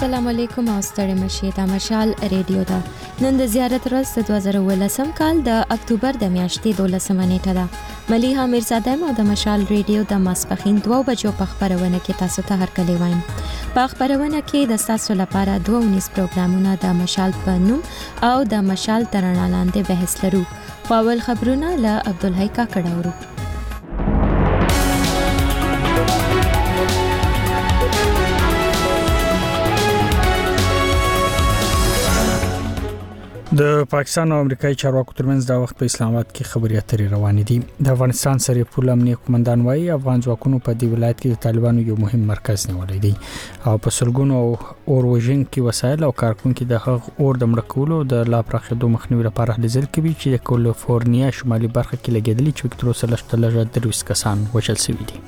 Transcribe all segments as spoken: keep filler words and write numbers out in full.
السلام علیکم او ستړي مشي د مشال ریډیو دا نن د زیارت ورځ د دوه زره ولسم کال د اکتوبر د میاشتې دولسمه نیټه ده. ملیحه میرزاده او د مشال ریډیو د ماسپخین دوه بجو په خبرونه کې تاسو ته هرکلی وایم. په خبرونه کې د تاسو لپاره دوه ونیس پروګرامونه د مشال په نوم او د مشال ترانه لاندې بحث لرو. اول خبرونه له عبدالحی کاکړ اورو. د پاکستان او امریکایي چارواکو ترمنځ د وخت په اسلام آباد کې خبري اترې روانې دي. د افغانستان سره پول امنیه قومندان وایي افغان ځواکونو په دې ولایت کې د طالبانو یو مهم مرکز نیولای دی او په سلګونو اور وژونکي وسایل او کارکونکو د هغ اور د مړ کولو د لا پراخېدو مخنیوي لپاره هلې ځل کوي چې د کالیفورنیا شمالي برخه کې لګیدلي چې تر اوسه لږ تر درویس کسان وژل شوي دي.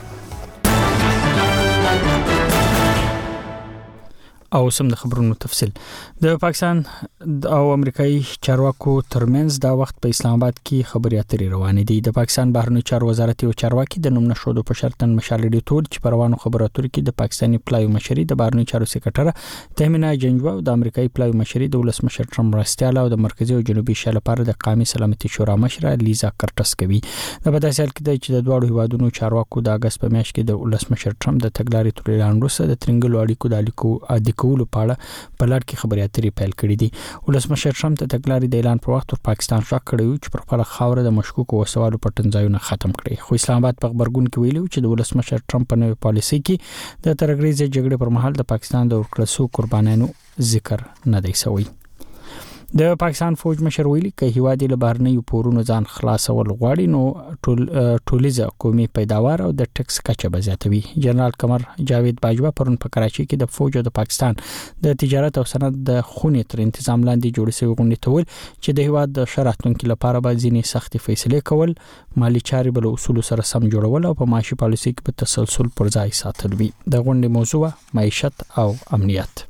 او سم د خبرونو تفصیل. د پاکستان او امریکایي چارواکو ترمنځ د وخت په اسلام آباد کې خبري اترې روانې دي. د پاکستان بهرنی چارو وزارت یو چارواکي د نوم نشودو په شرطن مشال ډی ټول چې پروانو خبرو اترې کې د پاکستاني پلایو مشري د بهرنی چارو سکرټر تهمینا جنجوا او د امریکایي پلایو مشري د ولسمشر ټرمپ راستیاله او د مرکزی او جنوبي شل لپاره د قومي سلامتي شورا مشره لیزا کرټس کوي. د بداسل کې چې د دوه هیوادونو چارواکو د اگست په میاشت کې د ولسمشر ټرمپ د تګلارې تورلان روسه د ترنګلو اړیکو د اړیکو اډیکو کولو په اړه په لړ کې خبري اترې پیل کړې دي. ولسمشر ټرمپ د تګلارې د اعلان پر وخت پر پاکستان شک کړی چې پر خپل خاور د مشکوک وسوالو پټنځایونه ختم کړي. خو اسلام آباد په خبرګون کې ویلي چې د ولسمشر ټرمپ په نوې پالیسي کې د ترګریزي جګړې پر مهال د پاکستان د ورکړسو قربانانو ذکر نه دی شوی. د پاکستان فوج مشر ویلي چې هیواد له بهرنی پورونو ځان خلاصول غواړي نو ټول ټولیزه قومي پیداوار او د ټیکس کچه بزیاتوي. جنرال قمر جاوید باجوا پرون په کراچي کې د فوج او د پاکستان د تجارت او صنعت د خونې تر تنظیم لاندې جوړ شوی غونډه ته ول چې د هیواد د شرایطو لپاره به ځینې سختي فیصله کول، مالی چارې بل اصول سره سم جوړول او په معاشي پالیسي کې په تسلسل پر ځای ساتل وي. د غونډې موضوع معیشت او امنیت.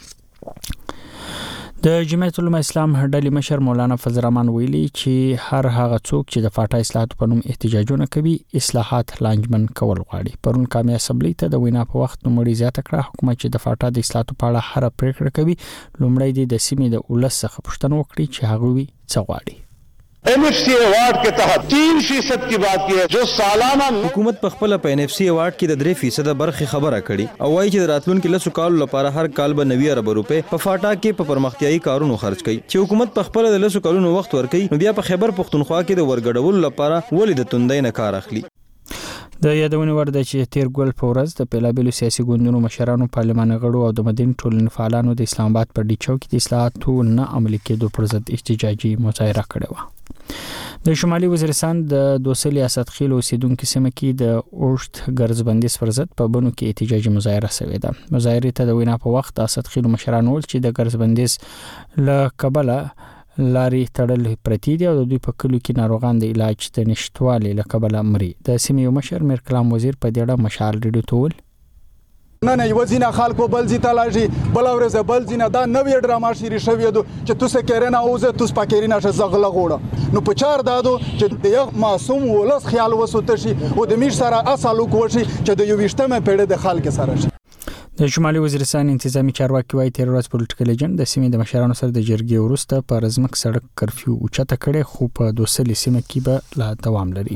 د جمعیت العلماء اسلام ډلې مشر مولانا فضل الرحمن ویلي چې هر هغه څوک چې د فاټا اصلاحات په نوم احتجاجونه کوي اصلاحات لانجمن کول غواړي. پرون قومي اسمبلی ته د وینا په وخت نومړي زیاته کړه حکومت چې د فاټا د اصلاحاتو په اړه هر پریکړه کوي لومړی د سیمې د ولس څخه پوښتنه وکړي چې هغه وی څه غواړي. این ایف سی ایوارڈ کے تحت تین فیصد کی بات کی ہے جو سالانہ حکومت په خپل په این ایف سی ایوارډ کې د درې فیصد برخه خبره کړي او وايي چې راتلونکو لسو کالو لپاره هر کال به نوي ارب روپے په فاټا کې په پرمختیايي کارونو خرج کړي. چې حکومت په خپل د لسو کالونو وخت ورکړي نو بیا په خیبر پختونخوا کې د ورګډولو لپاره ولې د توندۍ نه کار اخلي. د یادونه ورده چې تیر ګل په ورځ د پیلابلو سیاسي ګوندونو مشرانو، پارلمان غړو او د مدین ټولنې فعالانو د اسلام آباد په ډیچو کې د اصلاحاتو نه عملي کېدو پر ضد احتجاجي مظاهره کړې و. د شمالي وزیرستان د دوسلي اسد خیل اوسیدونکو سیمه کې د اوشت ګرځبندیز پر ضد په بنو کې احتجاجي مظاهره شوې ده. مظاهره ته د وینا په وخت اسد خیل مشران ول چې د ګرځبندیز له کبله لاري تړل پرتی دي او د دوی په کلو کې ناروغان د علاج د نشټوالي له کبله مري. د سیمې یو مشر میر کلام وزیر په دې اړه مشال ریډیو ته ول نه نه یو ځینې خلکو بل ځای ته لاړ بل ورځ بل ځای دا نوې ډراما شری شوی دو چې تاسو کېرنه اوزه تاسو پکېرینه شزغله غوړه نو په چار دادو چې د یو معصوم ولس خیال وسوته شي او د میش سره اصل کوشي چې د یو وشتمه پیړه د خلک سره شي. د شمالي وزیرستان انتظامی چارواکي وايي تیر ورځ پولیټیکل ایجنټ د سیمې د مشرانو سره د جرګې وروسته په رزمک سړک کرفیو اوچته کړي خو په دوسلي سیمه کې به لا دوام لري.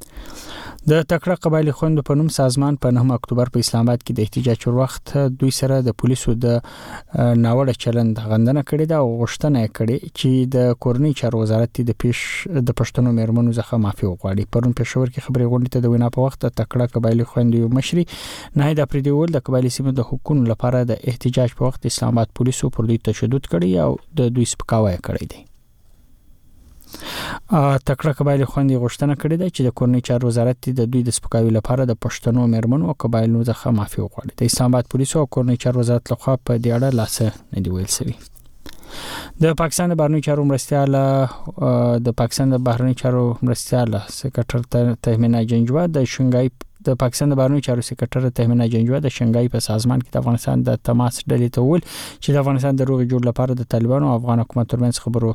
د تکړه قبایلی خوند په نوم سازمان په نهم اکتوبر په اسلام آباد کې د احتجاج پر وخت دوی سره د پولیسو د ناوړه چلند غندنه کړې ده او غوښتنه کړې چې د کورنۍ چارو وزارت د پیش د پښتنو مېرمنو څخه معافي وغواړي. پرون پېښور کې خبري غونډه ته د وینا په وخت تکړه قبایلی خوند یو مشري نهید افریدي ول د قبایلی سیمو د حقوقو لپاره د احتجاج په وخت اسلام آباد پولیسو پر دوی تشدد کړی او د دوی سپکاوی کړی دی. تکړه قبایلی خوندې غوښتنه کړې ده چې د کورنۍ چارو وزارت د دوی د سپکاوي لپاره د پښتنو مېرمنو او قبایلو څخه معافي وغواړي. د اسلام آباد پولیسو او کورنۍ چارو وزارت لخوا په دې اړه لاس نه دی ویل شوی. د پاکستان د بهرنی چارو مرستیال د پاکستان د بهرنی چارو مرستیال سکرټر تهمینا جنجوا د شنګای د پاکستان د بهرنی چارو سکرټر تهمینا جنجوا د شنګای په سازمان کې د افغانستان د تماس ډلې ته ول چې د افغانستان د روغ جوړ لپاره د طالبانو او افغان حکومت ترمنځ خبرو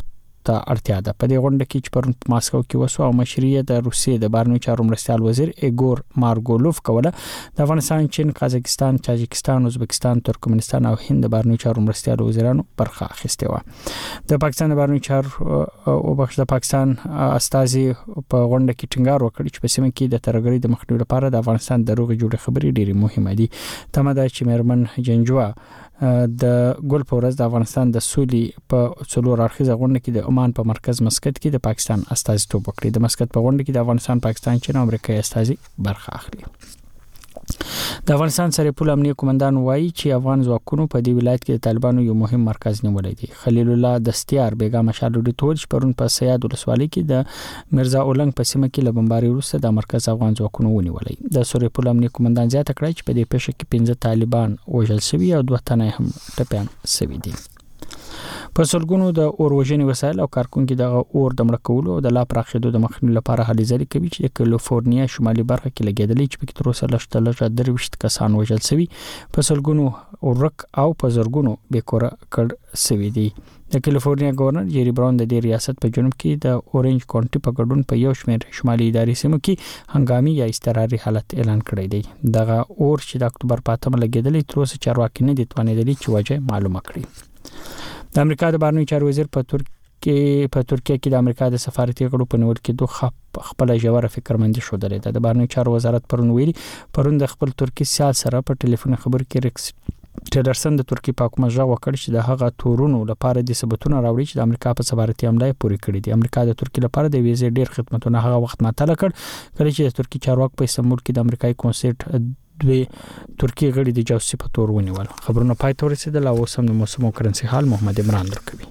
ته اړتیا ده. په دې غونډه کې چې پرون په ماسکو کې وسو او مشري د روسیې د بهرنیو چارو مرستیال وزیر ایګور مارګولوف کوله د افغانستان، چین، قازقستان، تاجکستان، ازبکستان، ترکمنستان او هند د بهرنیو چارو مرستیال وزیرانو برخه اخیسته و. د پاکستان د بهرنیو چارو او بخښ د پاکستان استازي په غونډه کې ټینګار وکړ چې په سیمه کې د ترهګرۍ د مخنیوي لپاره د افغانستان د روغې جوړې خبرې ډېرې مهمه دي. تمه ده چې میرمن جنجوا د ګل په ورځ د افغانستان د سولې په څلور اړخیزه غونډه کې د عمان په مرکز مسقط کې د پاکستان استازیتوب وکړي. د مسقط په غونډه کې د افغانستان، پاکستان، چین او امریکا استازي برخه اخلي. د افغانستان سرپل امنیه قومندان وایي چې افغان ځواکونو په دې ولایت کې د طالبانو یو مهم مرکز نیولې دي. خلیل الله دستیار بیګا مشال ډیټور چې پرون په سیاد ولسوالۍ کې د مرزا اولنګ په سیمه کې لبمباري وروسته د مرکز افغان ځواکونو ونیولې. د سرپل امنیه قومندان زیاته کړی چې په دې پیښه کې پنځه طالبان وژل شوي او دوه تنه هم ټپيان شوي دي. په سلګونو د اور وژنې وسایل او کارکونکو د اور د مړ کولو او د لا پراخېدو د مخنیوي لپاره هلې ځلې کوي چې د کالیفورنیا شمالي برخه کې لګېدلې چې په تر اوسه لږ لږ درويشت کسان وژل شوي، په سلګونو ورک او په زرګونو بیکوره کړ شوي دي. د کالیفورنیا گورنر جيري براون د دې ریاست په جنوب کې د اورنج کونټي په ګډون په یو شمېر شمالي اداري سیمو کې هنګامي یا اضطراري حالت اعلان کړی دی. دغه اور چې د اکتوبر په اتمه لګېدلې تر اوسه چارواکي نه دي توانېدلي چې وجه معلومه کړي. د امریکا د بهرنیو چارو وزیر په ترکیه په ترکیه کې د امریکا د سفارتي غړو په نیول کې دوه خپل ژوره فکرمندي شو درېده. د بهرنیو چارو وزارت پرون ویلي پرون د خپل ترکی سیال سره په ټلیفون خبرو کې ریکس ټیلرسن د ترکی په حکومت ژغ وکړ چې د هغه تورونو لپاره د ثبوتونو راوړي چې د امریکا په سفارتي عمله پوری کړې دي. امریکا د ترکی لپاره د ویزې ډیر خدماتونه هغه وخت معطل کړ کله چې د ترکی چارواک په استانبول کې د امریکایي کنسولټ دوی ترکی غړي د جاسوسي په تور ونیول. خبرونه پای ته ورسېدل او اوس هم د موسم او کرنسي حال محمد عمران درکوي.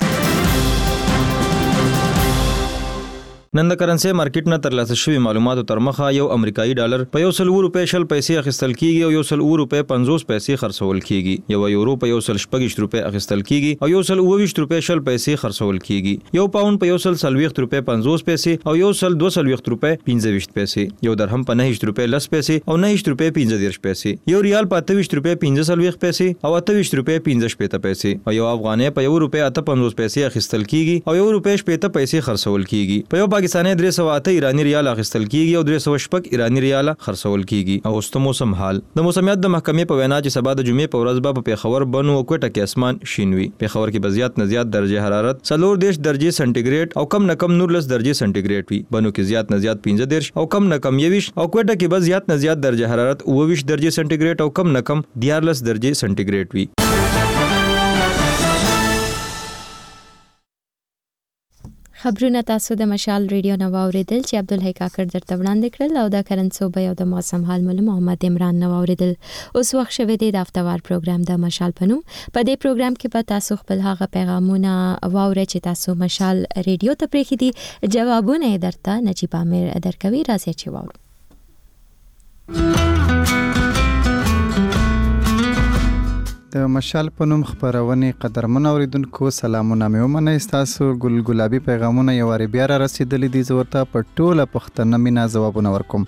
نن د کرنسي مارکیټ نه ترلاسه شوی معلوماتو تر مخه یو امریکایي ډالر په یو سل روپے شل پیسې اخیستل کیږي او یو سل روپے پنځوس پیسې خرڅول کیږي. یو یورو په یو سل شپږ روپے اخیستل کیږي او یو سل اووه روپے شل پیسې خرڅول کیږي. یو پاوند په یو سل سلويخت روپے پنځوس پیسې او یو سل دوه سلويخت روپے پنځه ویشت پیسې. یو درهم په نه روپے لس پیسې او نه روپے پنځه دیرش پیسې. یو ریال په اته ویشت روپے پنځه سلويخت پیسې او اته ویشت روپے پنځه شپږ پیسې. او یو افغانۍ په یو روپے اته پنځوس پیسې اخیستل کیږي او یو روپے شپږ پیسې خرڅول کیږي. په یو پاکستاني درې سوه ته ایرانی ریال اخیستل کیږي او درې سوه شپږ ایرانی ریال خرڅول کیږي. او اوس موسم حال د موسمیات د محکمې په وینا چې سبا د جمعې په ورځ به په پیښور، بنو او کوټه کې اسمان شین وي. پیښور کې به زیات نه زیات درجه حرارت څلور دیرش درجه سانتیګریډ او کم نه کم نورلس درجه سانتیګریډ وي. بنو کې زیات نه زیات پنځه دیرش او کم نه کم یویش او کوټه کې به زیات نه زیات درجه حرارت اوه ویشت درجه سانتیګریډ او کم نه کم دیارلس درجه سانتیګریډ وي. خبرونه تاسو د مشال ریډیو نو اوریدل چې عبدالحی کاکړ درته وړاندې کړل او د کرنسو به او د موسم حال مول محمد عمران نو اوریدل. اوس وخت شوه دی د هفتوار پروګرام د مشال پنوم. په دې پروګرام کې به تاسو خپل هغه پیغامونه واورئ چې تاسو مشال ریډیو ته پریخي دي. جوابونه درته نجیب امیر درکوي. راځي چې واورو. د مشال په نوم خبرونه قدرمن اوریدونکو سلامونه مې ومنئ. تاسو ګل ګلابي پیغامونه یو واری بیا را رسیدلې دي. زه ورته په ټوله پښتنه مینا ځوابونه ورکوم.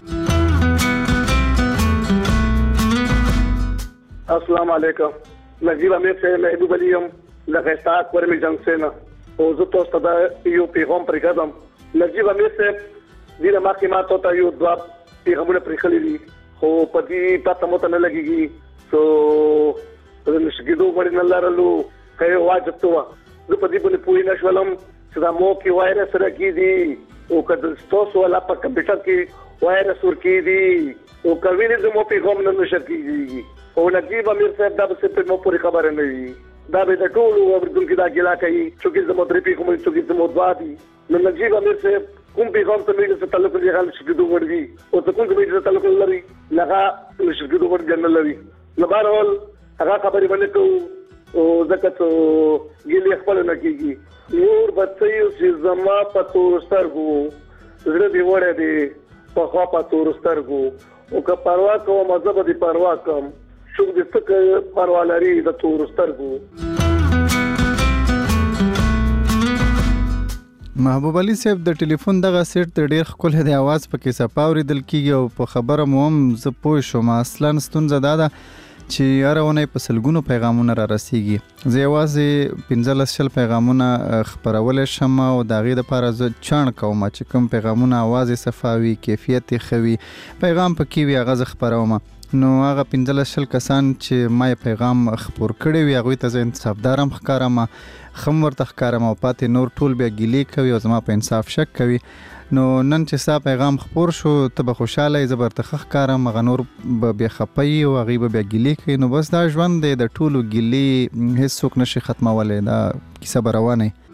السلام علیکم. نجیب امیر سے محبوب علیم لغیسات ورمی جنگ سے نا او زه تاسو ته یو پیغام پرېږدم. نجیب امیر سے دې ما کې ما ته یو دوا پیغامونه پرېښلي دي خو په دې پته مو ته نه لګېږي. سو نشګیدو باندې نه لرلو کای واجب تو زه په دې باندې پوه نه شولم چې دا مو کې وایرس راکېږي او کله تاسو ولا په کمپیوټر کې وایرس ورکېږي او کوي نه مو پیغام نه نشر کېږي. او نجیب امیر صاحب دا به په مو پوری خبره نه وي. دا به د ټولو اوریدونکو دا ګلا کوي چې زموږ درې پیغام چې زموږ دوا دي. نو نجیب امیر صاحب کوم پیغام ته موږ څه تعلق لري غل شګیدو ورګي او ته کوم موږ تعلق لري لغه شګیدو ورګ جنل لري. نو بهرحال هغه خبرې باندې کو او زکه ته ګیلې خپل نه کیږي. نور بچي چې زما په تور سترګو زړه دی وړه دی په خوا په تور سترګو او که پروا کوم مذهب دی پروا کوم شو دې څه پروا لري د تور سترګو. محبوب علي صاحب د ټلیفون دغه سیټ د ډیر خپل د आवाज په کې صفاوري دل کیږي او په خبره مو هم ز پوه شوم. اصلا ستونزه دا ده چې هره اونۍ په سلګونو پیغامونه را رسیږي. زه یوازې پنځلس شل پیغامونه خپرولی شم او د هغې دپاره زه چاڼ کوم چې کوم پیغامونه اواز یې صفا وي، کیفیت یې ښه وي، پیغام پکې وي، هغه زه خپروم. نو هغه پنځلس شل کسان چې ما یې پیغام خپور کړی وي هغوی ته زه انصافدار هم ښکارم، ښه هم ورته ښکارم او پاتې نور ټول بیا ګیلې کوي او زما په انصاف شک کوي. نو نن چې ستا پیغام خپور شو ته به خوشحاله یې، زه به ورته ښه ښکارم، هغه نور به بیا خفه یي او هغوی به بیا ګیلې کوي. نو بس دا ژوند دی، د ټولو ګیلې هېڅوک نشي ختمولی، دا کیسه به روانه وي.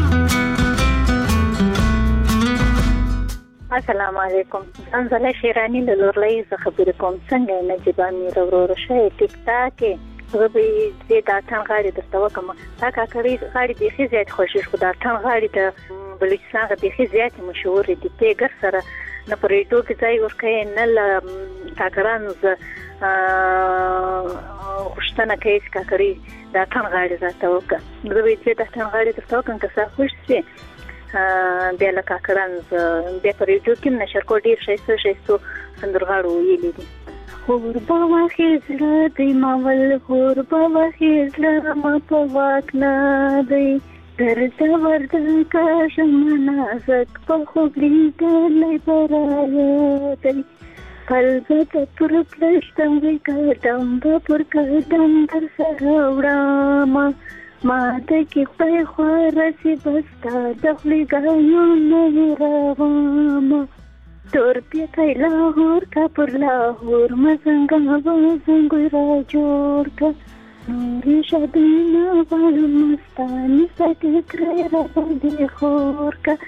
السلام علیکم، زنزله شیرانی له لورلۍ څخه خبرې کوم. څنګه نجیبه میر وروره ښه ټیک ټاک یې؟ زه به دې د اتڼ غاړې درته وکړم. دا کاکړۍ غاړې بیخي زیاتې خوښېږي، خو د اتڼ غاړې د بلوچستان هغه بیخي زیاتې مشهورې دي. پیګر سره نه په ریډیو کې ځای ورکوي نه له کاکړانو زه غوښتنه کوي چې کاکړۍ د اتڼ غاړې راته وکړه. زه به دې د اتڼ غاړې درته وکړم که ستا خوښ شي. بیا له کاکړانو بیا په ریډیو کې هم نشر کړو، ډېر ښایسته ښایستو سندرغاړو ویلي دي. خور به واخې زړه دی ماول، خور به واخې زړه ما په واک نه دی، درته ورده که شمه نازک په خوب لیدلی به رایادی، پل به د پر پلشتم وی قدم به پر قدم در سره وړمه، ما ته کې خدای خوا رسي بستا د خولې ګایونه یې راوړمه، تور پیتی لاهور کا پر لاهور مزنګا وزنګوی را جوړ کا، نورې شبینه والو مستاني سټې کړی را باندې خور کا.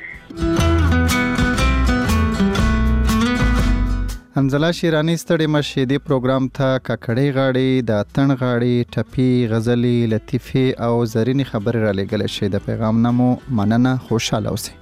حنزله شیرانی ستړې مشې دې پروګرام ته کاکړۍ غاړې، د اتڼ غاړې، ټپي، غزلې، لطیفې او زرینې خبرې را لېږلی شي. د پیغام نه مو مننه، خوشحاله اوسئ.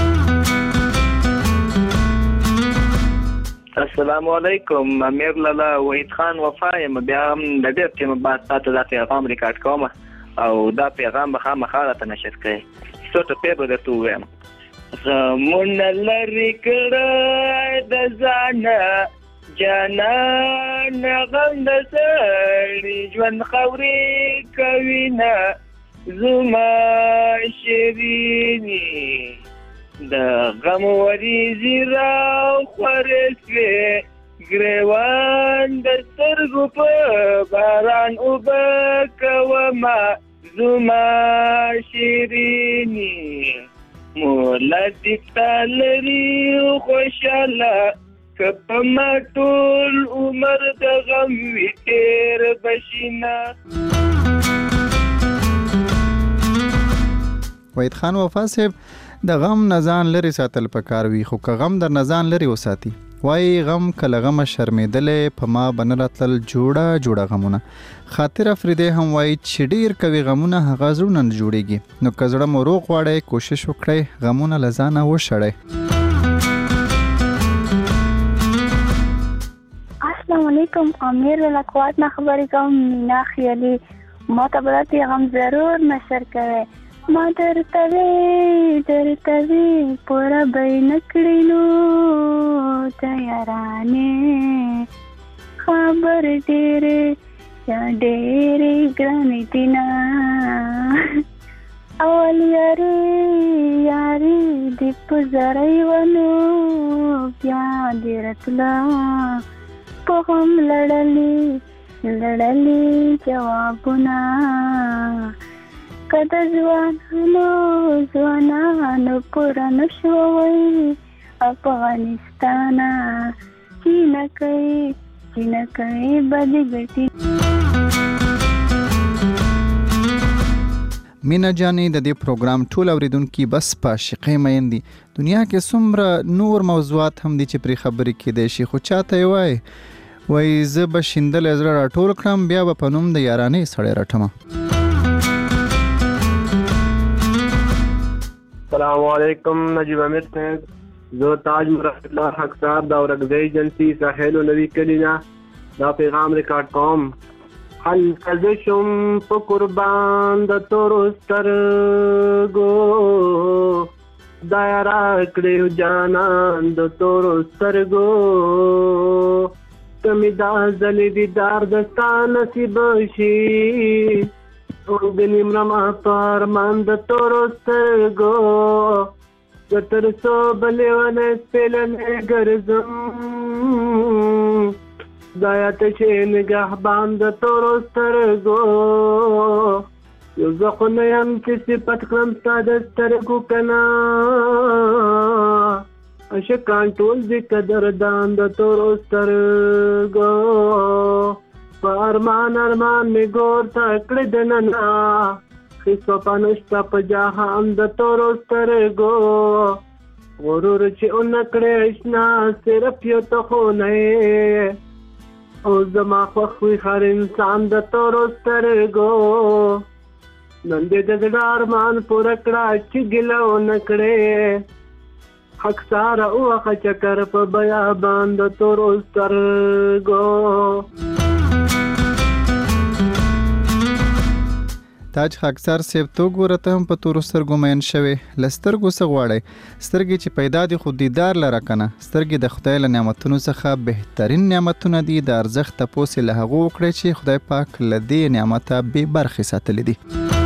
السلام علیکم، امیر لالا وحید خان وفا یم. بیا هم د ډېر ټیمه بعد تاته دا پیغام ریکارډ کوم او دا پیغام به خامخا راته نشر کړئ. څو ټپې به درته ووایم. غمونه لرې کړی د ځانه جانانه، غم د سړي ژوند خاورې کوینه زما شیریني، د غم وریځې راخورې سوې ګریوان د سترګو په باران اوبه کومه زما شیریني، مولا دیتا لري خوشاله که په ما ټول عمر د غم وي تېر بشینه. وحید خان وفا صاحب د غم نه ځان لرې ساتل پکار وي، خو که غم در نه ځان لرې وساتي وایي غم کله غمه شرمېدلی په ما به نه راتلل جوړه جوړه غمونه. خاطر افریدی هم وایي چې ډېر کوي غمونه هغه زړونه نه جوړېږي. نو که زړه مو روغ غواړئ کوشش وکړئ غمونه له ځانه وشړئ. السلام علیکم، امیر له کوات نه خبرې کوم. مینا خیالي ما ته به دا پیغام ضرور نشر کوئ. ما درته وی درته وی پوره به یې نه کړي نو ته یارانې، خبر ډېرې یا ډېرې ګرانې دي نه، اول یارې یارې دې په زری ونو بیا دې راتله په غم لړلې لړلې جوابونه، که د ځوانانو ځوانانو پوره نه شوی افغانستانه، چینکۍ چینکۍ بدې ګټي. مینا جانې د دې پروګرام ټول اوریدونکي بس په عاشقۍ مین دي. دنیا کې څومره نور موضوعات هم دي چې پرې خبرې کېدی شي، خو چاته یې وایي وایي زه به شیندلی زړه راټول کړم بیا به په نوم د یارانې سړی رټمه. السلام علیکم، نجیب امیر صاحب. زه تاج مراد الله حق صاحب د اورګزۍ ایجنسي ساحل نوي کلي نه دا پیغام ریکارډ کوم. هلته زه شم په قربان د تورو سترګو، دا راکړې جانان د تورو سترګو، کمی دا ځلې دیدار دستا نصیب شي د نیمرم په ارمان د تورو سترګو زه تر څو بلې ونه سپېلنې ګرځم خدایه ته چې نګهبان د تورو سترګو یو زه خو نه یم چې صفت کړم ستا د سترګو که نه عاشقان ټول دي قدردان د تورو سترګو په ارمان ارمان مې ګور ته کړې دننه هېڅ وفا نشته په جهان د تورو سترګو غرور چې ونه کړې اشنا صرف یو ته خو نه یې او زما خوښ وي هر انسان د تورو سترګو نن دې د زړه ارمان پوره کړه چې ګیله ونه کړې حق ساره ووخه چکر په بیابان د تورو سترګو. تاج خاکسار صاحب تو ګوره ته هم په تورو سترګو مین شوې له سترګو څه غواړئ سترګې چې پیدا دي خو دیدار لره که نه سترګې د خدای له نعمتونو څخه بهترین نعمتونه دي د ارزښت تپوس یې له هغو وکړئ چې خدای پاک له دې نعمته بې برخې ساتلی دي.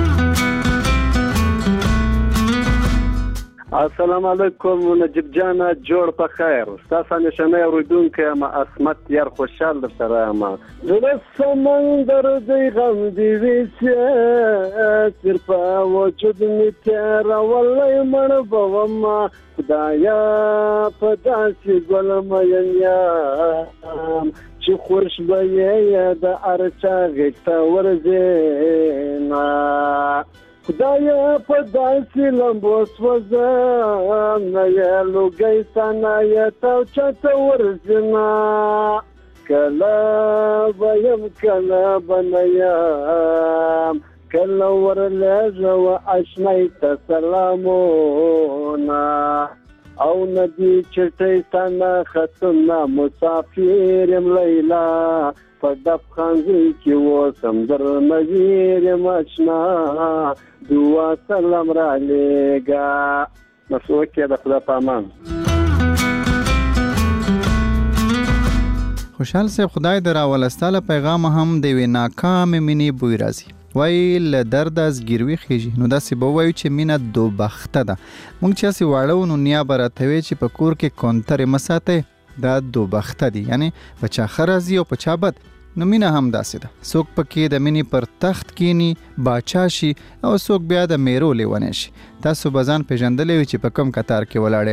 السلام علیکم نجیب جان جوړ په خیر ستاسو نشانه اوریدونکو یم اسمت یار خوشحال در سره یم زړه سمندر دی غم دی ویسه صرف وجود می تیرا ولای مړ بوم خدایا په داسې ګل مین یم چې خورش به یې د ارچا غېږ ته ورځېنا خدایا په داسې لمبو سوځم نه یې لوګی ته نه یې توچه ته ورځمه کله به یم کله به نه یم کله ورلېږه اشنای ته سلامونه او نه دي چټۍ ته نه ختمه مسافر یم لیلا په ډب خانځي کې اوسم درنه ویر یم اشنا دعا سلام را لېږه مسعود کې د خدا په امان. خوشحال صاحب خدای در راولستاله پیغام هم د یوې ناکامې مینې بوی راځي وایي له درده زګیروي خیږي نو داسې به ووایو چې مینه دوبخته ده موږ چې هسې واړه وو نو نیا به راته وی چې په کور کې کونترې مه ساتئ دا دوبخته دي یعنی په چا ښه راځي او په چا بد نو مینه هم داسې ده څوک پکې د مینې پر تخت کینی باچا شي او څوک بیا د میرو لیونی شي تاسو به ځان پېژندلی وي چې په کوم کتار کې ولاړې.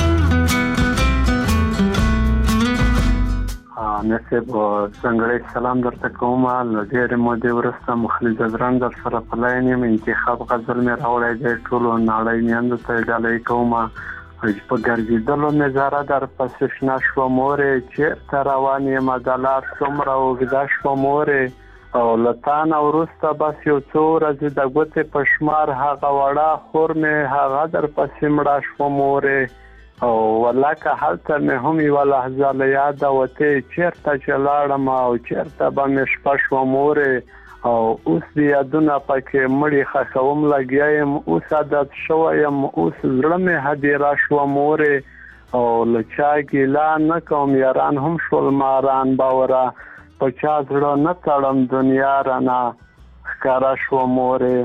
نصیب څنګه سلام درته کوم له ډېرې مودې وروسته مخلص ځدران در سره په لاین یم انتخاب غزل مې راوړی دی ټولو نړۍ میندو ته یې ډالۍ کوم په ګرځېدلو مې زاره در پسې شنه شوه مورې چېرته روان یم د لار څومره اوږده شوه مورې او له تا نه وروسته بس یو څو ورځې د ګوتې په شمار هغه وړه خور مې هغه در پسې مړه شوه مورې او والله که هلته مې هم یوه لحظه له یاده وتې چېرته چې لاړم او چېرته به مې شپه شوه مورې او اوس د یادونه پکې مړي خښوم لګیا یم اوس عادت شوی یم اوس زړه مې هدیره شوه مورې او له چا ګیله نه کوم یاران هم شول ماران باوره په چا زړه نه تړم دنیا رانه ښکاره شوه مورې.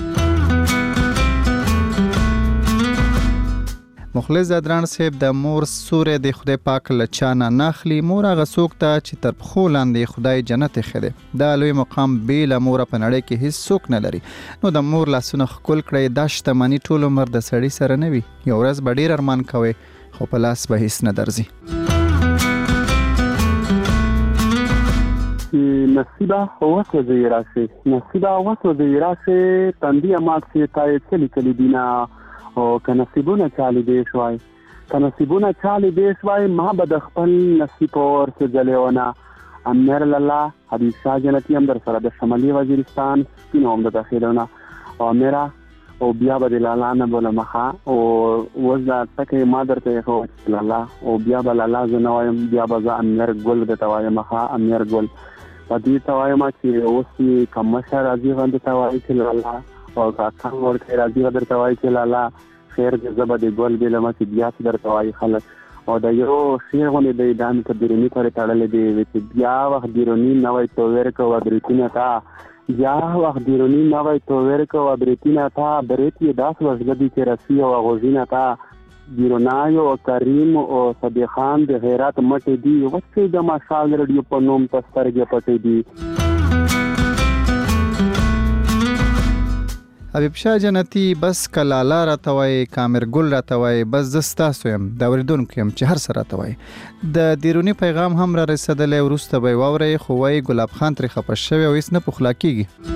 مخلص ځدران صاحب د مور سوری د خدای پاک له چا نه ناخلي مور هغه څوک ته چې تر پښو لاندې خدای جنت ایښی دی دا لوی مقام بې له موره په نړۍ کې هیڅ څوک نه لري نو د مور لاسونه ښکل کړئ دا شتمني ټول عمر د سړي سره نه وي یو ورځ به ډېر ارمان کوئ خو په لاس به هیڅ نه درځي. نصیبه وسوځئ راسې نصیبه وسوځئ راسې تندي اماکسې تا یې څه لیکلي دي نه او که نصیبونه چالی دی شوای که نصیبونه چالی دی شوای ما به د خپل نصیب ورسېدلی امیر لالا حبیب شاه جنتی هم در سره د شمالي وزیرستان سپینو هم د داخلونه او امیره او بیا به د لالا نه بوله مخه او اوس دا ټکی ما درته ایښو لالا او بیا به لالا زه نه وایم بیا به زه امیر ګل درته وایم مخه امیر ګل په دې ته وایم چې اوس که مشر راځي غوندې ته وایي چې لالا او کاکان ورته راځي درته وایي چې لالا خیر دې زه به د ګل بېله مچې بیا چې درته وایي خلک او د یو سیغونې د دام ته بیرونی پورې تړلې دي چې بیا وخت بیرونی نوې توور کو بریتینا تا بیا وخت بیرونی نوې توور کو بریتینا تا بریتی داس وزګدي چې رسی او غوزینا تا بیرونایو او کریم او صدیق خان د غیرت مټې دي وڅې د مشال رادیو په نوم تسترګې پټې دي. حبیب شاه جنتی بس کلالا راتوي کامر ګل راتوي بس زستاسو يم دا وریدونکو يم چې هر سره راتوي د دیرونی پیغام هم را رسیدلې ورسته به ووري خو وای ګلاب خان تر خپه شوی او هیڅ نه پخلا کیږي.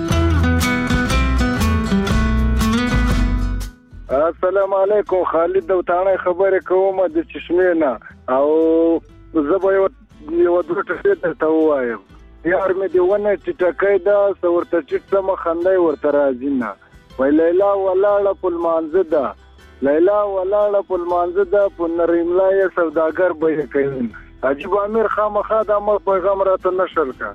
السلام علیکم خالد دوتانه خبره کوم د چشمه نه او زبې یو دوه ټکي ته وایم یار مې دیونه چې ټکای دا ورته چې سم خندای ورته راځي نه وای لیلا ولاړه په مانزه ده لیلا ولاړه په مانزه ده په نریملا یې سوداګر به کوي عجیب امیر خامخا د امر پیغام راته نشر کا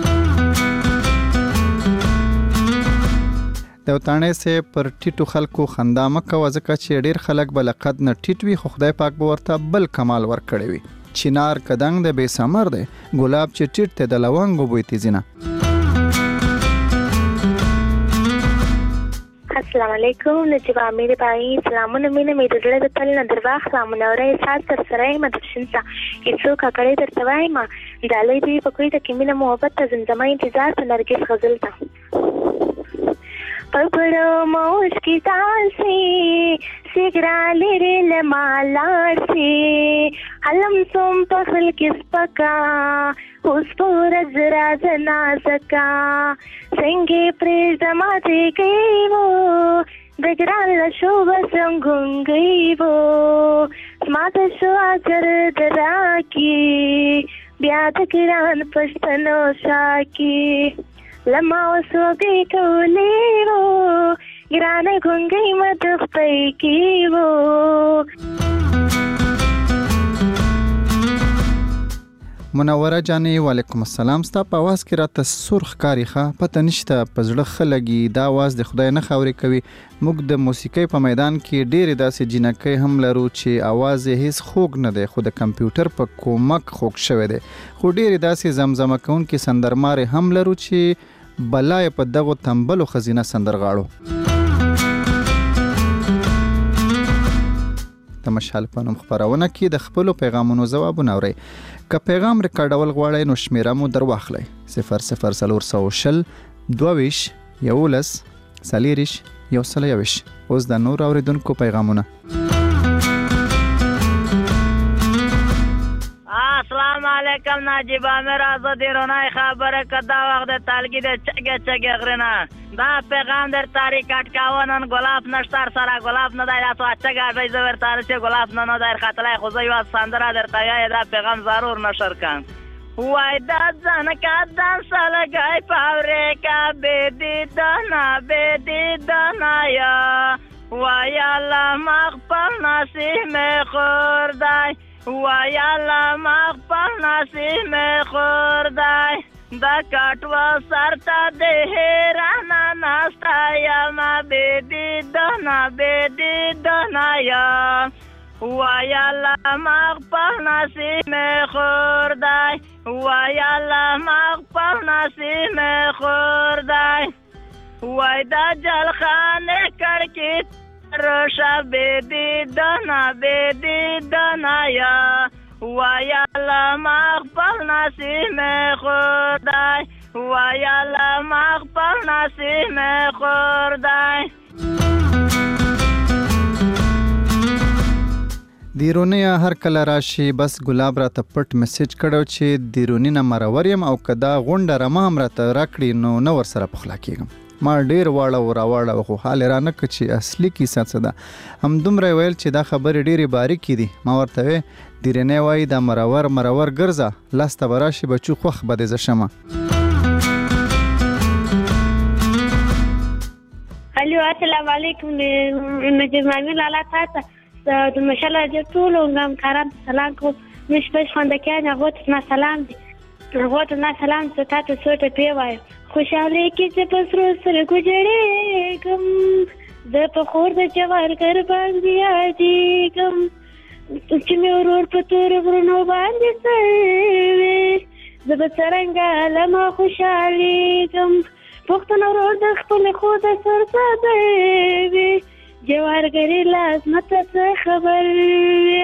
دوتانه سه پر ټیټو خلکو خندا مکه وځکه چې ډیر خلک بل قد نه ټیټ وي خو خدای پاک به ورته بل کمال ورکړي وي. چینار کدنګ د بے سمر دی ګلاب چې ټیټ ته د لونګو بوی تیزینه. السلام علیکم نجیب امیر بھائی سلامونه مینه مې د زړه د تل نه درواخ سلامونه اورې سات تر سره مې د شنسا هیڅو ککړې درته وایم دالې دی په کوی ته کې مینه محبت ته زمزمه انتظار په نرګس غزل ته پپړو موش کی تال سے سگرالے ریل مالار سے علم سوم پخل کس پکا اس پور زراز نازکا سنگے پریز دماتے گئی وہ دگران لشو بسم گن گئی وہ سمات شو آجر دراکی بیا دگران پشتنو شاکی لما وسوګي کولې وو ګرانه غونګي مت خپې کی وو. منوره جانې وعلیکم السلام ستا په आवाज کې راته سرخ کاریخه پته نشته په زړه خلګي دا आवाज د خدای نه خوري کوي. موږ د موسیقۍ په میدان کې ډېر داسې جنکۍ هم لرو چې आवाज یې هیڅ خوږ نه دی خو د کمپیوټر په کومک خوږ شوی دی خو ډېر داسې زمزمه کوونکي سندرمارې هم لرو چې بلای په دغه تنبلو خزینه سندرغاړو. د مشال په نوم خبرونه کې د خپل پیغامونو ځوابونه اورئ. که پیغام ریکارډول غواړئ نو شمیره مو درواخلئ صفر صفر څلور سوه شل دوه ویشت یولس څلېرویشت یو سل یوویشت. اوس د نور اوریدونکو پیغامونه. السلام علیکم ناجیب امیر آزاد ایرانای خبره کدا وقت تلگی ده چگه چگه غرینا دا پیغام در تاریکات کاونن گلاب نشتر سرا گلاب ندای تو اچه گردای زور تارچه گلاب ندای خطلای خوزای و سندره در تایای دا پیغام ضرور نشر کن وای دا زن کدن سالگای پاوره که بیدی دانا بیدی دانا یا وای الله مغفر نسیم خوردای وای الله مغفر نسیم خوردای دا کټوا سرتا ده رانا ناستا یا ما بیدی دانا بیدی دانا یا وای الله مغفر نسیم خوردای وای الله مغفر نسیم خوردای وای دا جلخانه کړکی روشا بیدی دانا بیدی دانا یا وای الله مغفر نسیم خوردای وای الله مغفر نسیم خوردای. دیرونیا هر کله راشي بس ګلاب را ته پټ میسج کړو چې دیرونی نه مرور یم او کدا غونډه رما هم را ته راکړي نو نو ور سره پخلا کېږم. ما ډیر واړه او راوړه خو حال را نه ک چې اصلي کیسه څه ده هم دومره ویل چې دا خبرې ډېرې باریکې دي. ما ورته وی دیرنې وای دا مرور مرور ګرځه لاسته براشي بچو خوخ بده ز شمه. الو السلام علیکم نجیب امیر لالا تاسو د مشاله د ټول غم کارم سلام کو مش پښ خواندکان غوت نه سلام دي غوت نه سلام ته تاسو سوته پیوای خوشاله کې چې پسرو سره ګجړې کم د په خور د جوار کر باندې اجي کم چې مې ورور په تور غرونو باندې سوي زه به څرنګه لمه خوشحالېږم پښتون ورور د خپل خو د سر ساده وي جوارګري لازمته څه خبر وي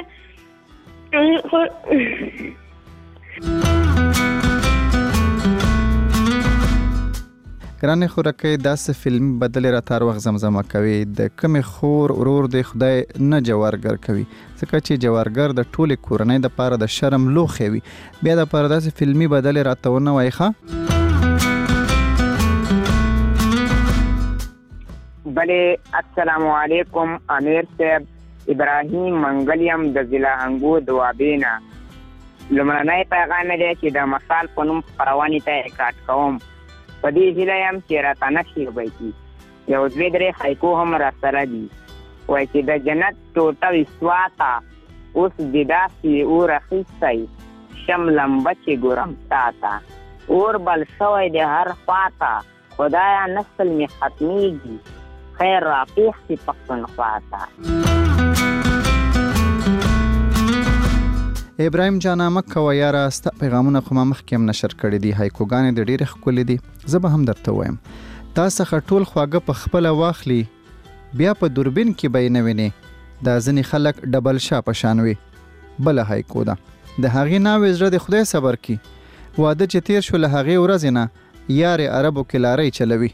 ګرانې خورکۍ داسې فلمي بدلې را تار وخت زمزمه کوي د کمې خور ورور د خدای نه جوارګر کوي ځکه چې جوارګر د ټولې کورنۍ د پاره د شرم لوښی وي بیا د پاره داسې فلمي بدلې راته ونه وایي ښه بله السلام علیکم امیر صاحب ابراهیم منګلیم د ضلع انګور دوابې نه لومړنی پیغام دی چې د مثال په نوم خپرونې ته ریکارډ کوم په دې هیله یم چې راته نښې وبیږي یو دوې درې خیکو هم راسره دي وایي چې د جنت ټوټه وي سواته اوس دې داسې اور اخیستی شم لمبه چې ګورم تا ته اور بل شوی د هر خواته خدایه نسل مې ختمیږي خیر راپیښ شي پښتونخوا ته ابراهیم جانا مکه و یاره ستا پیغامونه خو ما مخکې هم نشر کړي دي هایکوګانې د ډېرې ښکلې دي زه به هم درته وایم تا څخه ټول خواږه په خپله واخلي بیا په دوربین کې به یې نه وینې دا ځینې خلک ډبل شا په شان وي بله هایکو ده د هغې ناوې زړه د خدای صبر کړي واده چې تیر شو له هغې ورځې نه یارې عربو کې لارۍ چلوي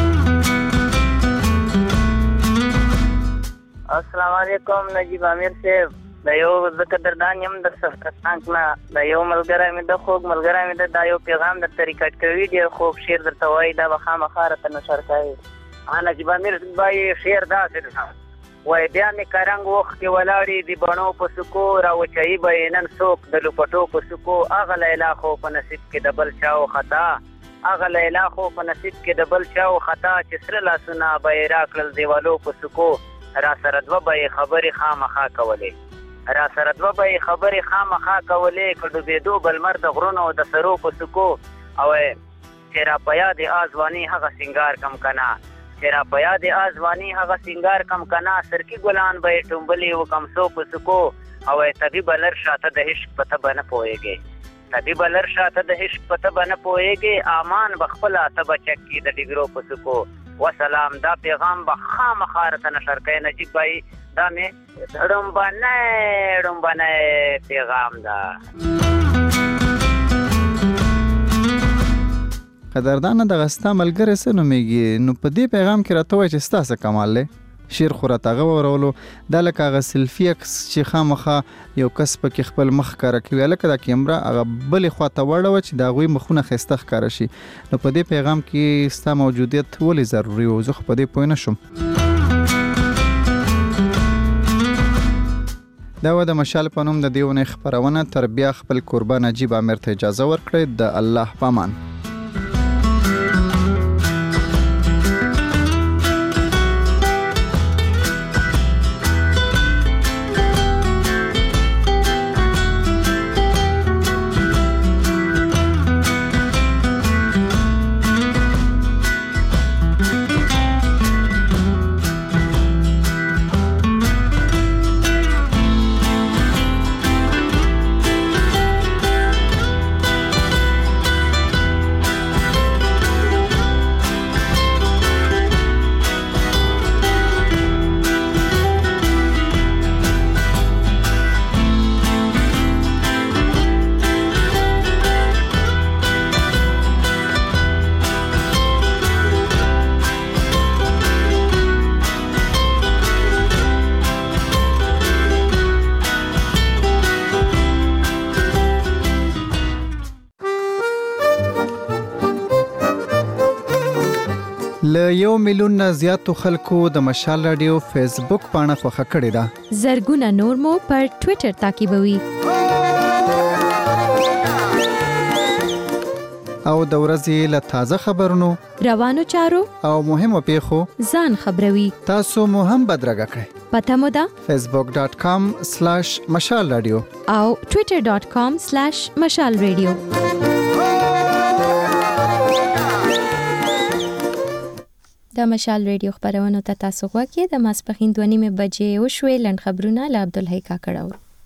السلام علیکم نجیب امیر صاحب د یو زه قدردان یم د سرکستان نه د یو ملګری مې د خوږ ملګری مې د دا یو پیغام درته ریکارډ کوي ډېر خوږ شعر درته وایي دا به خامخا راته نشر کوي نجیب امیر بای شعر داسې ده وایي بیا مې کرنګ وخت کې ولاړې د بڼو په سکو راوچوي به یې نن څوک د لوپټو په سکو هغه لیلا خو په نصیب کې د بل چا وخطا هغه لیلا خو په نصیب کې د بل چا وخطا چې سره لاسونه به یې راکړل دیوالو په سکو را سره دوه به یې خبرې خامخا کولې را سره دوه به یې خبرې خامخا کولې که ډوبېدو به لمر د غرونو د سرو په سکو او چې را په یاد آزواني هغه سینګار کم که نه چې را په یاد آزواني هغه سینګار کم که نه سرکي ګلان به یې ټومبلې وکم څو په سکو او طبي به لر شاته د عشق په ته به نه پوهېږې طبي به لر شاته د عشق په ته به نه پوهېږې امان به خپله ته به چک کي د ډیګرو په سکو وسلام دا پیغام به خامخا راته نشر کوي نجیب بھائی دا مې ړومبنی ړومبنی پیغام ده قدردانه دغه ستا ملګری څه نومیږي نو په دې پیغام کې راته وایي چې ستا څه کمال دی شعر خو راته هغه واورولو دا لکه هغه سلفي عکس چې خامخا یو کس پکې خپل مخ ښکاره کوي هلکه دا کیمره هغه بلې خواته واړوه چې د هغوی مخونه ښایسته ښکاره شي نو په دې پیغام کې ستا موجودیت ولې ضروري و زه خو په دې پوه نه شم دا و د مشال په نوم د دې اونۍ خپرونه تر بیا خپل کوربه نجیب امیر ته اجازه ورکړئ د الله په امان له یو میلیون نه زیاتو خلکو د مشال رادیو فیسبوک پاڼه خوښه کړې ده. زرګونه نور مو پر ټوئیټر تعقیبوي. او د ورځې له تازه خبرونو، روانو چارو او مهمو پیښو ځان خبروي. تاسو مو هم بدرګه کړئ. پته مو ده facebook dot com slash مشال رادیو او twitter dot com slash مشال رادیو. د مشال رادیو خبرونه ته تاسو غواړئ د ماسپخین دوه نیمه بجې او شوي لند خبرونه له عبدالحی کاکړ.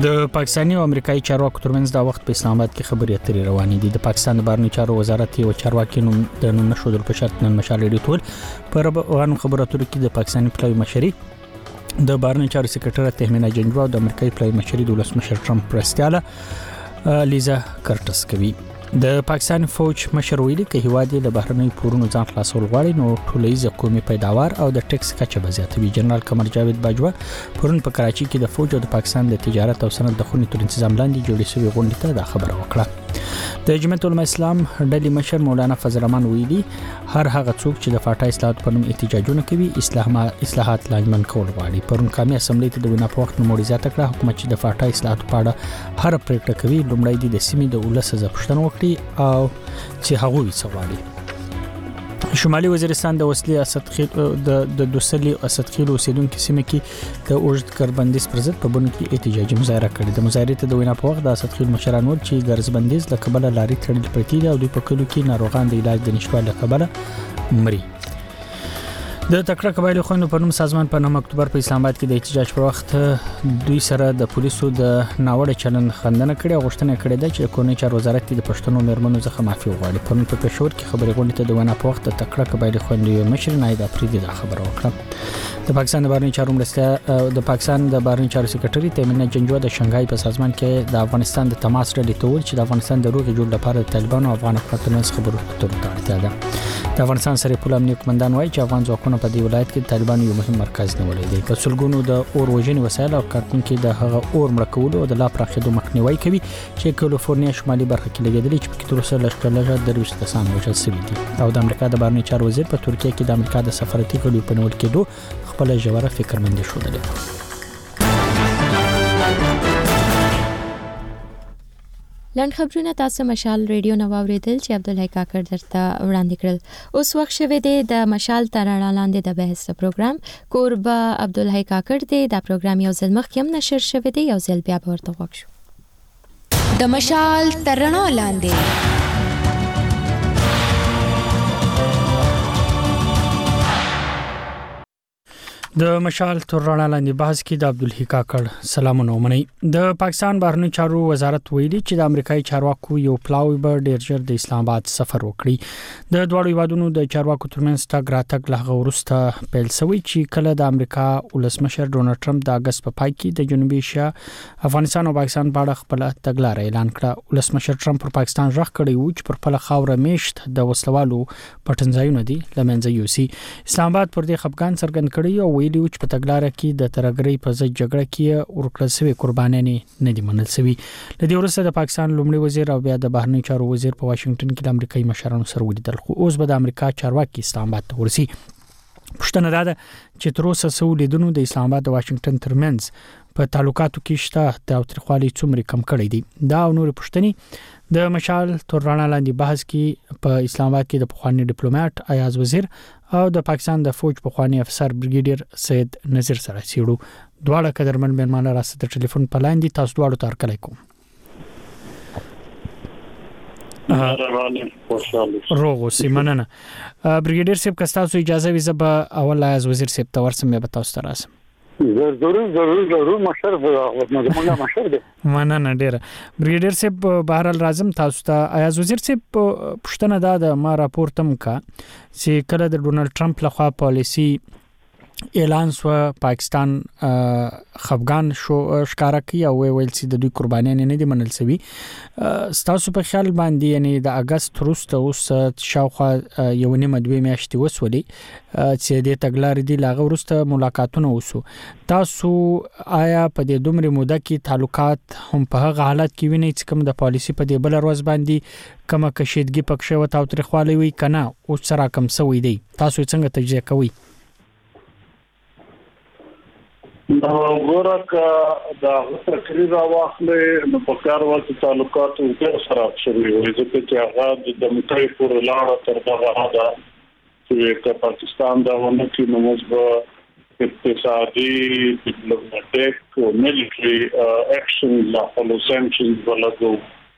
د پاکستاني او امریکایي چارواکو ترمنځ دا وخت په اسلام آباد کې خبرې اترې روانې دي. د پاکستان د بهرنیو چارو وزارت یو چارواکي نوم د نوم نشودل په شرط نن مشال ریډیو ټول پر غوښتنو خبرو اترو کې د پاکستاني پلاوی مشري د بهرنیو چارو سکرټر تهمینه جنجوا او د امریکایي پلاوی مشري د ولسمشر ټرمپ پرستیاله لیزا کرټس کوي. د پاکستان فوج مشر ویلي چې هیواد د بهرنیو پورونو ځان خلاصول غواړي نو ټولنیز قومي پیداوار او د ټیکس کچه بزیاتوي. جنرال قمر جاوید باجوا پرون په کراچي کې د فوج او د پاکستان د تجارت او صنعت د خونې تر تنظیم لاندې جوړې شوې غونډې ته دا خبره وکړه. د جمعیت العلماء اسلام ډلې مشر مولانا فضل الرحمن ویلي هر هغه څوک چې د فاټا اصلاحات په نوم احتجاجونه کوي اصلاحات لازمن کول غواړي. پرون قومي اسمبلی ته د وینا په وخت نوموړي زیاته کړه حکومت چې د فاټا اصلاحات په اړه هر پریکړه کوي لومړی د سیمې د ولس څخه پوښتنه وکړي او چې هغه وی څه غواړي. شمالي وزیرستان د وسلې اسدخیل د د دوسلي اسدخیل اوسیدونکو سیمه کې د اوږد کربندیز پر ضد په بڼه کې احتجاجي مظاهره کړې. د مظاهرې ته د وینا په وخت د اسدخیل مشران ول چې ګرځبندیز له کبله لاري تړل پرتی دي او دوی په کلو کې ناروغان د علاج د نشټوالي له کبله مري. د تکړه قبایلی خويندو په نوم سازمان په نوم اکتوبر په اسلام آباد کې د احتجاج پر وخت دوی سره د پولیسو د ناوړه چلن خندنه کړې او غوښتنه کړې ده چې کورنۍ چارو وزارت د پښتنو مېرمنو څخه معافي وغواړي. په نن په پېښور کې خبري غونډه ته د وینا په وخت د تکړه قبایلی خويندو مشر نایب افریدي دا خبره وکړه. د پاکستان د بهرنیو چارو مرستیا د پاکستان د بهرنیو چارو سکرټری تیمنه جنجوا د شنغهای په سازمان کې د افغانستان د تماس ډلې ته ویل چې د افغانستان د روغې جوړ لپاره د طالبانو او افغان حکومت ترمنځ خبرو اترو ته اړتیا ده. د افغانستان سره پوله امنیت قومندان وایي چې افغان ځواکونه په دې ولایت کې طالبانو یو مهم مرکز نیولې دی. په سلګونو د اور وژنې وسایل او کارکونکو د هغه اور مړ کولو او د لا پراخېدو مخنیوي کوي چې کالیفورنیا شمالي برخه کې لګیدلې چې په تر اوسه لږ درويشت کسان وژل شوي دي. او د امریکا د بهرنیو چارو وزیر په ترکیه کې د امریکا د سفارتي غړو په نیول کېدو خپل ژوره فکرمندي شولې. لند خبرونه تاسو مشال ریډیو نو اوریدل چې عبدالله کاکړ درته وړاندې کړل. اوس وخت شوه دی د مشال ترانه لاندې د بحث پروګرام کوربه عبدالله کاکړ دی. دا پروګرام یو ځل مخکې هم نشر شوی دی, یو ځل بیا ورته وښو. د مشال ترانه لاندې د مشال تر رڼا لاندې بحث کې د عبدالله کاکړ سلامونه ومني. د پاکستان بهرنیو چارو وزارت ویلي چې د امریکایي چارواکو یو پلاوی به ډیر ژر د اسلام آباد سفر وکړي. د دواړو هیوادونو د چارواکو ترمنځ تګ راتګ له وروسته پیل شوی چې کله د امریکا ولسمشر ډونالد ټرمپ د اگست په پای کې د جنوبي ایشیا افغانستان او پاکستان په اړه خپل تګلارې اعلان کړه. ولسمشر ټرمپ پر پاکستان راغ کړی و چې پر خپل خاوره میشت د وسلوالو پټنځایونه دي لمنځه یوسي. اسلام آباد پر دې خپګان څرګند کړی او ویلي چې په تګلارې کې د ترګری په ځای جګړه کې ورکړل شوی قربانیانې نه دي منل شوی. لدې ورسره د پاکستان لومړي وزیر او بیا د بهرنیو چارو وزیر په واشنگټن کې د امریکایي مشرانو سره ولیدل, خو اوس به د امریکا چارواکي اسلام آباد ته ورسي. پښتنه ده چې تر اوسه څو لیدونو د اسلام آباد او واشنگټن ترمنځ په تعلقاتو کې شته د تاریخوالي څومره کم کړی دي. دا او نور پښتني د مشال تر رڼا لاندې بحث کې په اسلام آباد کې د پخوانی ډیپلوماټ ایاز وزیر او د پاکستان د فوج پخوانی افسر بریګیډیر سید نذیر سره سیړو. دواړه قدرمن مېلمانه راست د ټلیفون په لاین دي. تاسو دواړو ته هرکلی کوم. روغ اوسئ, مننه. بریګیډیر صاحب که تاسو اجازه وي زه به اول ایاز وزیر صاحب ته ورسم بیا به تاسو ته راسم. ضرور ضرور ضرور مشر زمونږ مشر دی. مننه ډیره. بریګیډیر صاحب بهرحال راځم تاسو ته. ایاز وزیر صاحب پښتنه دا د ما راپورتم کا چې کله د ډونالد ټرمپ لخوا پالیسی اعلان سو پاکستان خفغان شو ښکارا کوي او ویل چې د دوی قربانیان نه دي منل شوی. تاسو په خیال باندې یعنی د اگست وروسته اوس شاوخوا یو نیمه دوه میاشتې وسولې چې د تګلارې دی لاغه وروسته ملاقاتونه وسو. تاسو آیا په دې دومره موده کې تعلقات هم په هغه حالت کې وینئ چې کوم د پالیسی په دې بل ورځ باندې کومه کشیدګي پکښه و تاو تاریخوالي وي کنه او سره کم سوي دی؟ تاسو څنګه تجزیه کوئ؟ نو ګوره که دا تقریر واخلې نو په کار واسه تعلقات او سره شروع وي ځکه چې هغه د متای پر لاړه تر دغه دا چې پاکستان دا ونه کې نو موږ اقتصادي ډیپلوماټیک او ملټری اکشن لا فولو سانکشنز ولګو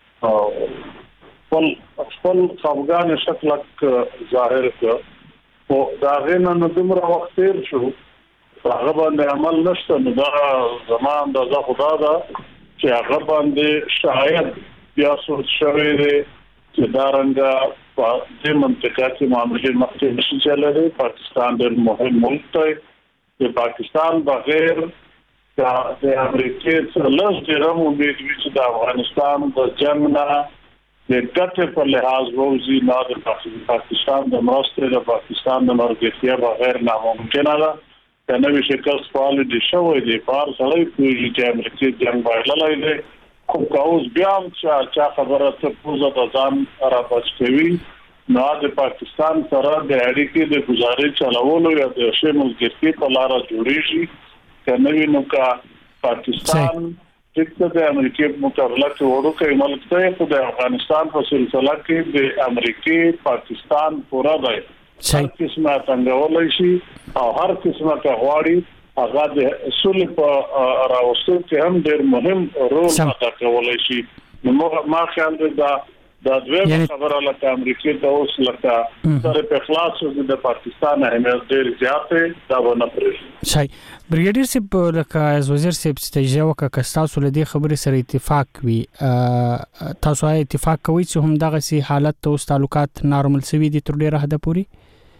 خپل خپل افغان شکل ظاهر کړ او دا غنه نو دومره وخت تیر شو هغه باندې عمل نشته. نو دا زمان د خدا دا چې هغه باندې شاید بیا سوچ شوی دی چې دا رنګه په دې منطقه کې معاملې مخکې نشي چلېدلی. پاکستان ډېر مهم ملک دی. د پاکستان بغیر د امریکې څخه لږ ډېر هم امید وي چې د افغانستان د جنګ نه د ګټې په لحاظ ووځي. نه د پاکستان د مرستې د پاکستان د مرګتیا بغیر ناممکنه ده. که نوی شکست فعال دي شوی دی په هر سړی پوهېږي چې امریکې جنګ بایللی دی. خو که اوس بیا هم چا خبره ته پوزه د ځان رابچ کوي نو د پاکستان سره د اړیکې د ګزارې چلولو یا د ښې ملګرتۍ په لاره جوړېږي. که نه وي نو که پاکستان ټیک ته د امریکې مقابله کې وړوکی ملک دی خو د افغانستان په سلسله کې د امریکې پاکستان پوره دی. هر قسمه څنګه شي او هر قسمه که غواړي هغه د اصول په راوستلو کې هم ډېر مهم رول ادا کولی شي. نو ما خیال دی دا د دوی خبره لکه امریکای ته اوس لکه سره په خلاص د پاکستان اهمیت ډېر زیات دی. دا ونه پرېږدي. شای بریګیډیر صاحب لکه از وزیر صاحب استجازه وکړه که تاسو له دې خبرې سره اتفاق وي تاسو هغه اتفاق کوئ چې هم دغه سي حالت ته اوس تعلقات نارمل شوي دي تر ډېره حده پورې؟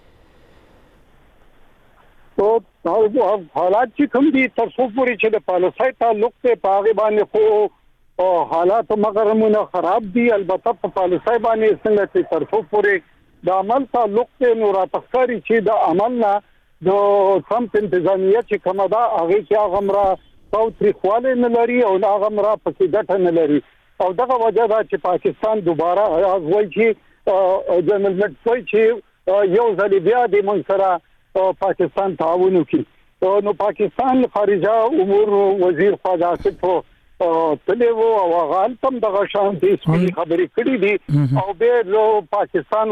او حالات چې کوم دي تر څو پورې چې د پالیسۍ تعلق ته پاغي باندې خو حالات مغرمونه خراب دي. البته په پالیسۍ باندې څنګه چې تر څو پورې د عمل تعلق ته نور تفکری چې د عمل نه د سم انتظامیه چې کومه دا هغه کې هغه مرا او تریخواله نه لري او هغه مرا پکې ګټه نه لري. او دغه وجه دا چې پاکستان دوباره وایي چې جنرال مټ وایي چې یو ځل بیا د منصره پاکستان تعاون وکړي. نو پاکستان خارجه امور وزیر خواجه آصف تلو او غال تم دغه شان دي خبرې کړې دي او به پاکستان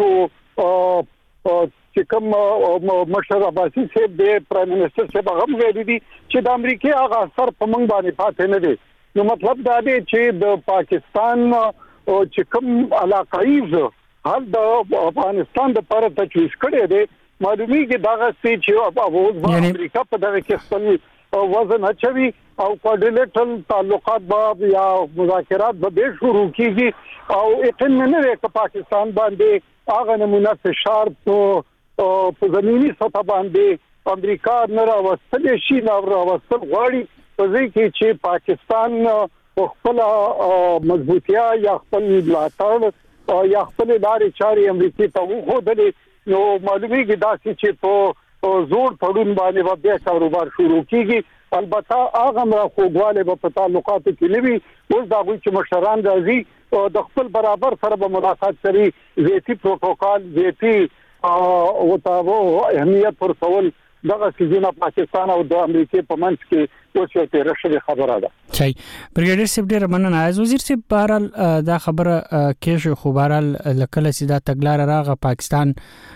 او چې کوم مشر عباسي صاحب د پرایم منسٹر صاحب هغه ویلي دي چې د امریکای هغه اثر په موږ باندې پاتې نه دي. نو مطلب دا دی چې د پاکستان چې کوم علاقایي حل د افغانستان د پر ته چوز کړي دي معلومیږي دغه چې او امریکا په دغه کې خپل وزن اچوي او کوارډینیټل تعلقات به یا مذاکرات به شروع کیږي او یقین نه لري چې پاکستان باندې هغه نمونه فشار په زمینی سطح باندې امریکا نه راوستل شي نه راوستل غواړي په ځای کې چې پاکستان خپل مضبوطیا یا خپل ملاتړ یا خپل لارې چارې امریکا ته وښودلې. نو معلومیږي دا چې په زور تړون باندې بیا کاروبار شروع کیږي. البته هغه مرا خوګواله په تعلقاتو کې نوي اوس دا وایي چې مشران راځي د خپل برابر سره به ملاقات کوي ذاتی پروتوکول ذاتی او تاسو اهمیت پر کول دغه سيزونه پاکستان او د امریکای په منځ کې اوس یو تیر شوی خبره ده. چای بریګیډیر صاحب ډیر مننه. از وزیر صاحب بهرال دا خبره کې خو بهرال لکه سیدا تګلار راغه پاکستان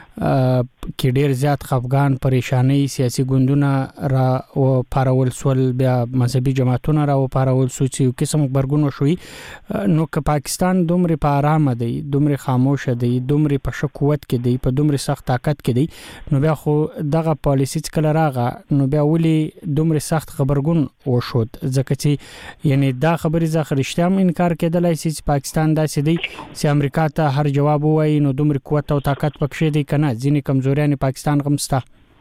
کې ډیر زیات خفغان پریشانی سیاسي ګوندونه را او پارول سول بیا مذهبي جماعتونه را او پارول سوچي قسم برګونو شوي. نو که پاکستان دومره په آرام دی دومره خاموش دی دومره په شکوت کې دی په دومره سخت طاقت کې دی نو بیا خو دغه پالیسی کله راغه نو بیا ولي دومره سخت خبرګون وشود ځکه چې یعنی دا خبرې ځکه رښتیا هم انکار کېدلای شي چې پاکستان داسې دی چې امریکا ته هر جواب وایي نو دومره قوت او طاقت پکې دی کنه ځینې کمزوریان پاکستان غمستا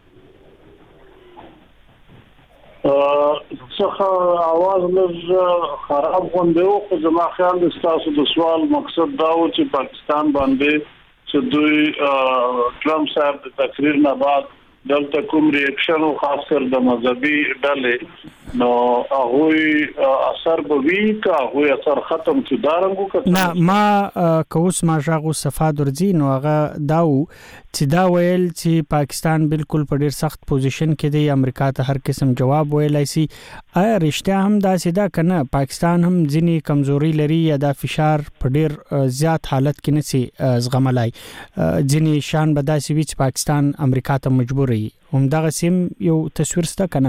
څخه आवाज لږ خراب غونډه او خو زما خیال د تاسو د سوال مقصد دا و چې پاکستان باندې چې دوی ټرمپ صاحب د تقریر نه بعد دلته کوم ریاکشن او خاص کر د مذهبي ډلې نو هغه اثر به وی کا هغه اثر ختم چې دارنګو کړه نه ما کوس ما ژغو صفاد ورځي نو هغه داو چې دا ویل چې پاکستان بالکل په ډیر سخت پوزیشن کې دی امریکا ته هر قسم جواب ویلای شي. آیا رښتیا هم دا سیدا کنه پاکستان هم ځینی کمزوري لري یا دا فشار په ډیر زیات حالت کې نسی زغملای ځینی شان بداسي وچ پاکستان امریکا ته مجبور هم دغه سیم یو تصویر ستا کنه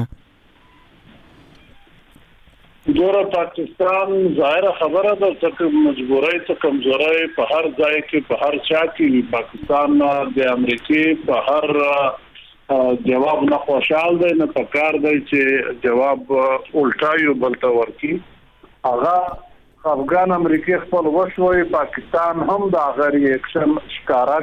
جوړه پاکستان ظاهر خبره ده چې مجبورای ته کمزورای په هر ځای کې په هر چا کې پاکستان د امریکای په هر جواب نه خوشاله دی نه پکار دی چې جواب الټایو بلته ورکی هغه افغان امریکای خپل وشوي پاکستان هم دا غری اکشن ښکارا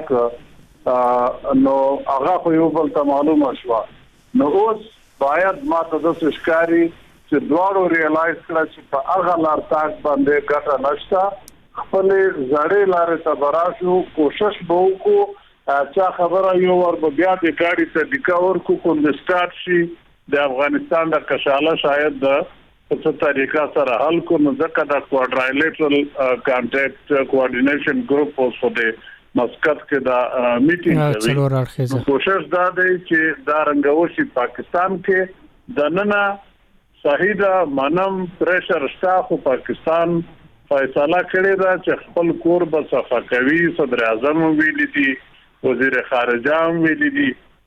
ک نو هغه خو یو بل ته معلومه شو نو اوس باید ماته د ښکاری چې دواړو ریالایز کړه چې په هغه لار تاک باندې ګټه نشته خپل زړې لارې ته براشو کوشش به وکړو چې خبره یو ور بیا د ګاډي ته ډیکاور کو کوندستات شي د افغانستان د کشاله شاید د په طریقه سره حل کو نو ځکه د کوادرایلیټرل کانټیکټ کوارډینیشن ګروپ اوس په مسقط کې دا میټینګ کوي کوشش دا دی چې دا رنګوشي پاکستان کې د نننه صحیح دا منم پریشر شته خو پاکستان فیصله کړې ده چې خپل کور به صفا کوي صدر اعظم ویلي دي وزیر خارجه ویلي دي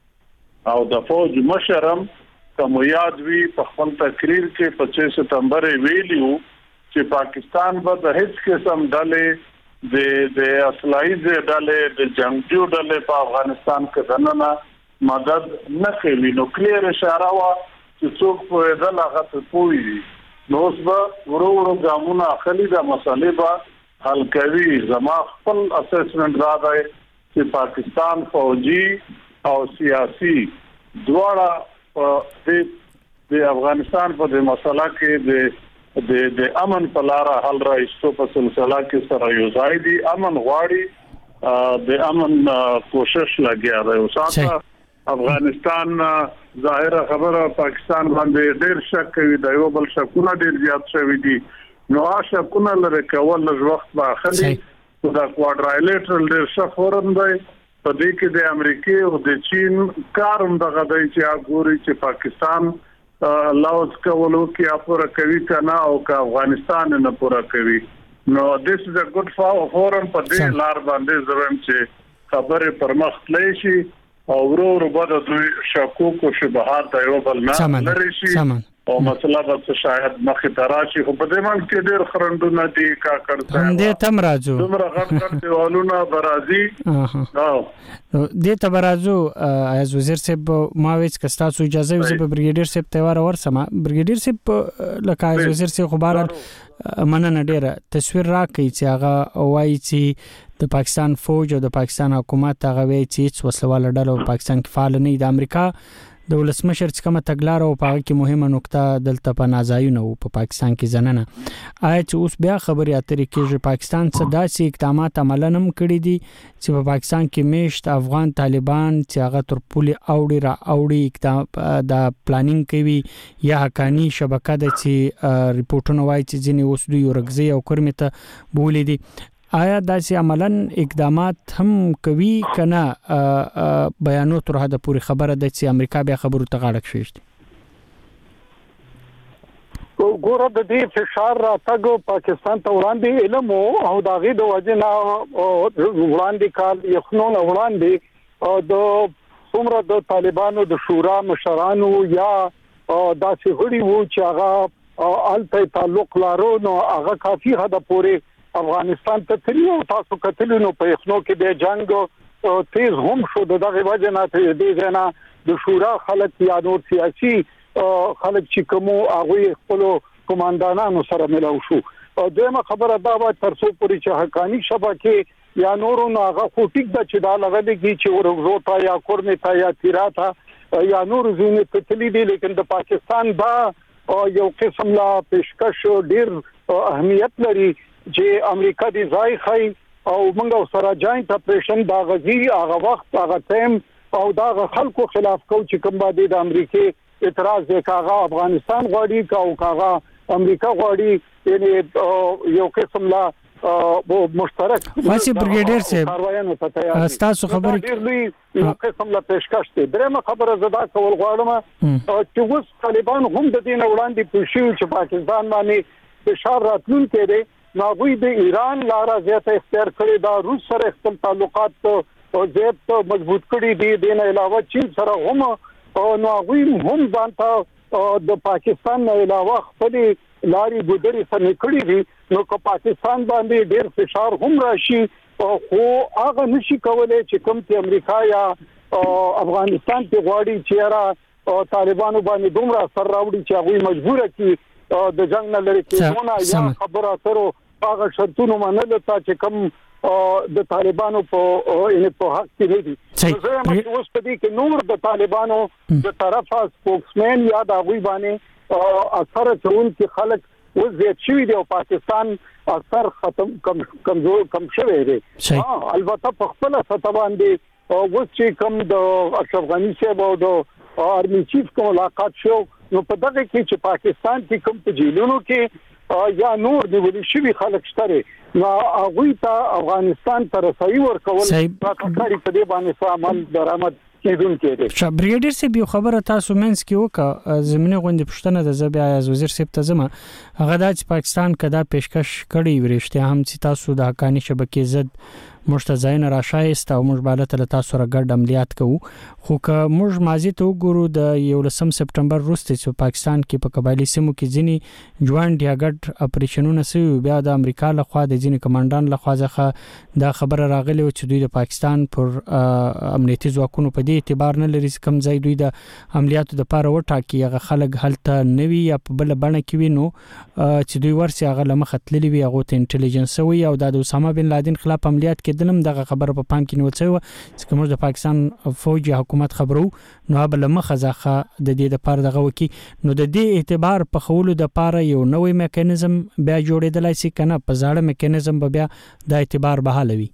او د فوج مشرم کوم یاد وی په خپل تقریر کې پچیس ستمبر ویلیو چې پاکستان به د هیڅ قسم ډلې د د اصلي ډلې د جنگجو ډلې په افغانستان کې دننه مدد نه کوي نو کلیر اشاره وا چې څوک په دغه هغه پوي نو اوس به ورو ورو ګامونه اخلي د مسلې به حل کوي زما خپل اسسمنت را دی چې پاکستان فوجي او سیاسي دواړه د د افغانستان په د مسله کې د د د امن په لار حل راځو په سلسله کې سره یو ځای دی امن غواړي د امن کوشش لګیا دی او ساته افغانستان ظاهره خبره پاکستان باندې ډېر شک کوي دا یو بل شکونه ډېر زیات شوی دي نو آشا کونه لره کول لږ وخت باخلي دا کوادرایلیټرل ډېر شفورم دی په دې کې د امریکای او د چین کارم دغه دی چې ګوري چې پاکستان لاوز کولو کې اپوره کوي کنه او که افغانستان نه پوره کوي نو this is a good forum په دې لار باندې زویم چې خبره پر مخ تللی شي او ورو ورو به د شکوک او شبهات یو بل نه لري شي او مسله به شاید مخې ته راشي خو په دې باندې کې ډېر خرندونه دي کا کړته هم دې تم راځو دومره غټ غټ دیوالونه برازي او دې ته برازو از وزیر صاحب ما ویڅ کستاسو اجازه وي په بریګیډیر صاحب تیوار ورسمه بریګیډیر صاحب لکه از وزیر صاحب خبره مننه ډیره تصویر راکې چې هغه وایي چې د پاکستان فوج او د پاکستان حکومت هغه وایي چې وسلواله ډله پاکستان کې فعال نه د امریکا د ولسمشر څخه کومه تګلارې او په کې مهمه نقطه دلته په نازایونه او په پاکستان کې زننه آیا چې اوس بیا خبرې اترې کې پاکستان څخه داسې اقدامات عملنم کړی دي چې په پاکستان کې میشت افغان طالبان چې هغه تر پولې اوړي را اوړي اقدام د پلانینګ کوي یا حقانی شبکه د چې ریپورتونه وایي چې ځینې اوس دوی ورګزي او کرمته بولې دي آیا داسې عملاً اقدامات هم کوي کنه بیانو تر حد پورې خبره ده چې امریکا بیا خبرو ته غاړه کښېږدي ګوره د دې فشار راتګ پاکستان ته وړاندې علم او د هغې د وجې نه وړاندې کال یخنون وړاندې د څومره د طالبانو د شورا مشرانو یا داسې غړي وو چې هغه هلته تعلق لرو نو هغه کافي حده پورې افغانستان ته تللی او تاسو کتلی نو په یخنو کې د جنگ تیز هم شو دغه وجه نه ته دې نه د شورا خلک یا نور سیاسي خلک چې کوم هغه خپل کمانډانانو سره ملاو شو دغه خبره دا و تر څو پورې چې حقانی شبکه یا نورو نه هغه خو ټیک د چې دا لګیږي چې ورغوتا یا کورمتا یا تیراتا یا نور زینې ته تللی دي لیکن د پاکستان دا یو قسم لا پیشکش ډیر اهمیت لري چې امریکا دی ځای خای او موږ سره جاینټ اپریشن دا غزي هغه وخت هغه ټیم او دا خلکو خلاف کو چې کوم باندې د امریکای اعتراض وکړه افغانستان غواړي او کاغه امریکا غواړي یعنی یو قسم لا مشترک واسي بریګیډیر صاحب تاسو خبرې ډېر یو قسم لا پیشکش دي درېمه خبره زدا کول غواړم چې اوس طالبان هم د دین وړاندې پوښیو چې پاکستان باندې فشار راتلون کړي ناوی د ایران لاره زیاته اختیار کړی دا روس سره خپل تعلقات او زیات مضبوط کړي دي د نه علاوه چین سره هم نو غوی هم ځانته د پاکستان نه علاوه خپل لاري ګډري سره کړی دي نو که پاکستان باندې ډېر فشار هم راشي خو هغه نشي کولای چې کوم چې امریکا یا افغانستان ته غواړي چې را طالبانو باندې دومره سر راوړي چې هغه مجبور کړي د جنگ نه لري کېونه یا خبره اترو هغه شرطونه منل ته چې کوم د طالبانو په ان په حق کې نه دي زه هم اوس په دې کې نور د طالبانو د طرفه سپوکسمن یا د غوي باندې اثر چون کې خلک وزید شوی دی او پاکستان اثر ختم کم کمزور کم شوی دی ها البته په خپل سطح باندې اوس چې کوم د اشرف غنی صاحب او د آرمي چیف کوم ملاقات شو نو په دغه کې چې پاکستان کې کوم په جیلونو کې یا نور دی ولې شوی خلک شته نو هغه ته افغانستان ته رسایي ورکول پاکستاني په دې باندې عمل درآمد کېدون کېږي چې بریګیډر سی به خبره تاسو منځ کې وکړه زمينه غونډه پښتنه د زبیا از وزیر صاحب ته زما هغه د پاکستان کدا پیشکش کړي ورشته هم چې تاسو د حقانی شبکې زد مشتزاین راشایست او موږ بالا ته تاسو را ګډ عملیات کوو خو که موږ ماضی ته وګورو د یولسم سپټمبر وروسته چې پاکستان کې په قبایلی سیمو کې ځینی جوان دی ګډ اپریشنونه سوي بیا د امریکا له خوا د ځینی کمانډان له خوا ځخه دا خبره راغلی چې دوی د پاکستان پر امنیتي ځواکونو په دې اعتبار نه لري کوم ځای دوی د عملیاتو د پاره وټاکي هغه خلک هلته نوي یا په بل بڼه کې وینو چې دوی ورسي هغه لمخ تللی وي هغه ته انټيليجنس وي او د اسامه بن لادن خلاف عملیات کې دلم دغه خبره په پام کې نیول شوی چې کوم د پاکستان فوجي حکومت خبرو نو بل مخه ځخه د دې د پاره دغه وکی نو د دې اعتبار په خولو د پاره یو نوې میکانیزم بیا جوړېدلای شي کنه په ځاړه میکانیزم به بیا د اعتبار بحالوي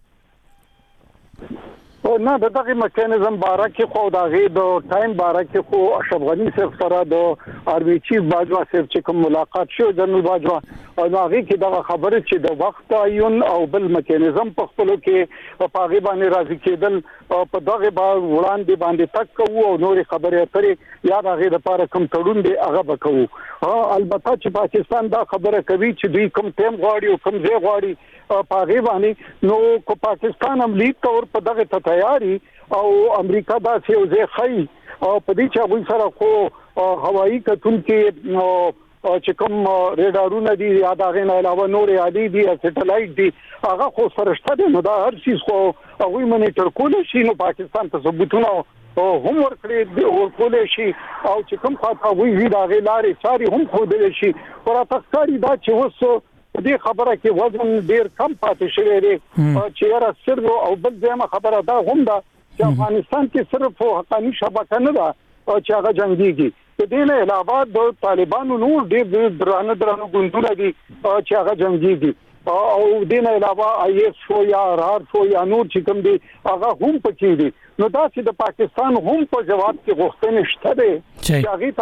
او نه د دغه میکانیزم باره کې خو دا غي د ټایم باره کې خو اشرف غنی صاحب سره د آرمي چیف باجوا صاحب چې کوم ملاقات شو جنرال باجوا او دا غي کې دا خبره چې د وخت عیون او بل میکانیزم په خپل کې په هغه باندې راځي کېدل په دغه وړاندې باندې تک کوو او نور خبرې اترې یا هغه د لپاره کوم تړون دی هغه وکړو البته چې پاکستان دا خبره کوي چې دوی کوم ټیم غواړي او کوم ځای غواړي پاغي باندې نو کو پاکستان هم لیک تور په دغه ته تیاری او امریکا دا څه وځي خي او په دې چې وایي سره خو هوایي کتون کې چې کوم ریډارونه دي یا دا غن علاوه نور عادي دي سټلایټ دي هغه خو سرشته دي نو دا هر شي خو هغه مونیټر کول شي نو پاکستان ته ثبوتونه او هم ورکړي او کول شي او چې کوم خاطر وی دا غلارې ساري هم خو دي شي ورته ښکاری دا چې وسو دې خبره کې وزن ډیر کم پاتې شوی دی چې را سر او بل ځما خبره دا هم ده چې افغانستان کې صرف حقانی شبکه نه ده چې هغه جنگيږي د دې نه علاوه د طالبانو نور ډیر درانه درانه ګوندونه دي چې هغه جنگيږي او د دې نه علاوه آی ایس شو یا آر شو یا نور چې کوم دي هغه هم پکې دي نو دا چې د پاکستان هم په جواب کې غوښتنه شته دي چې هغه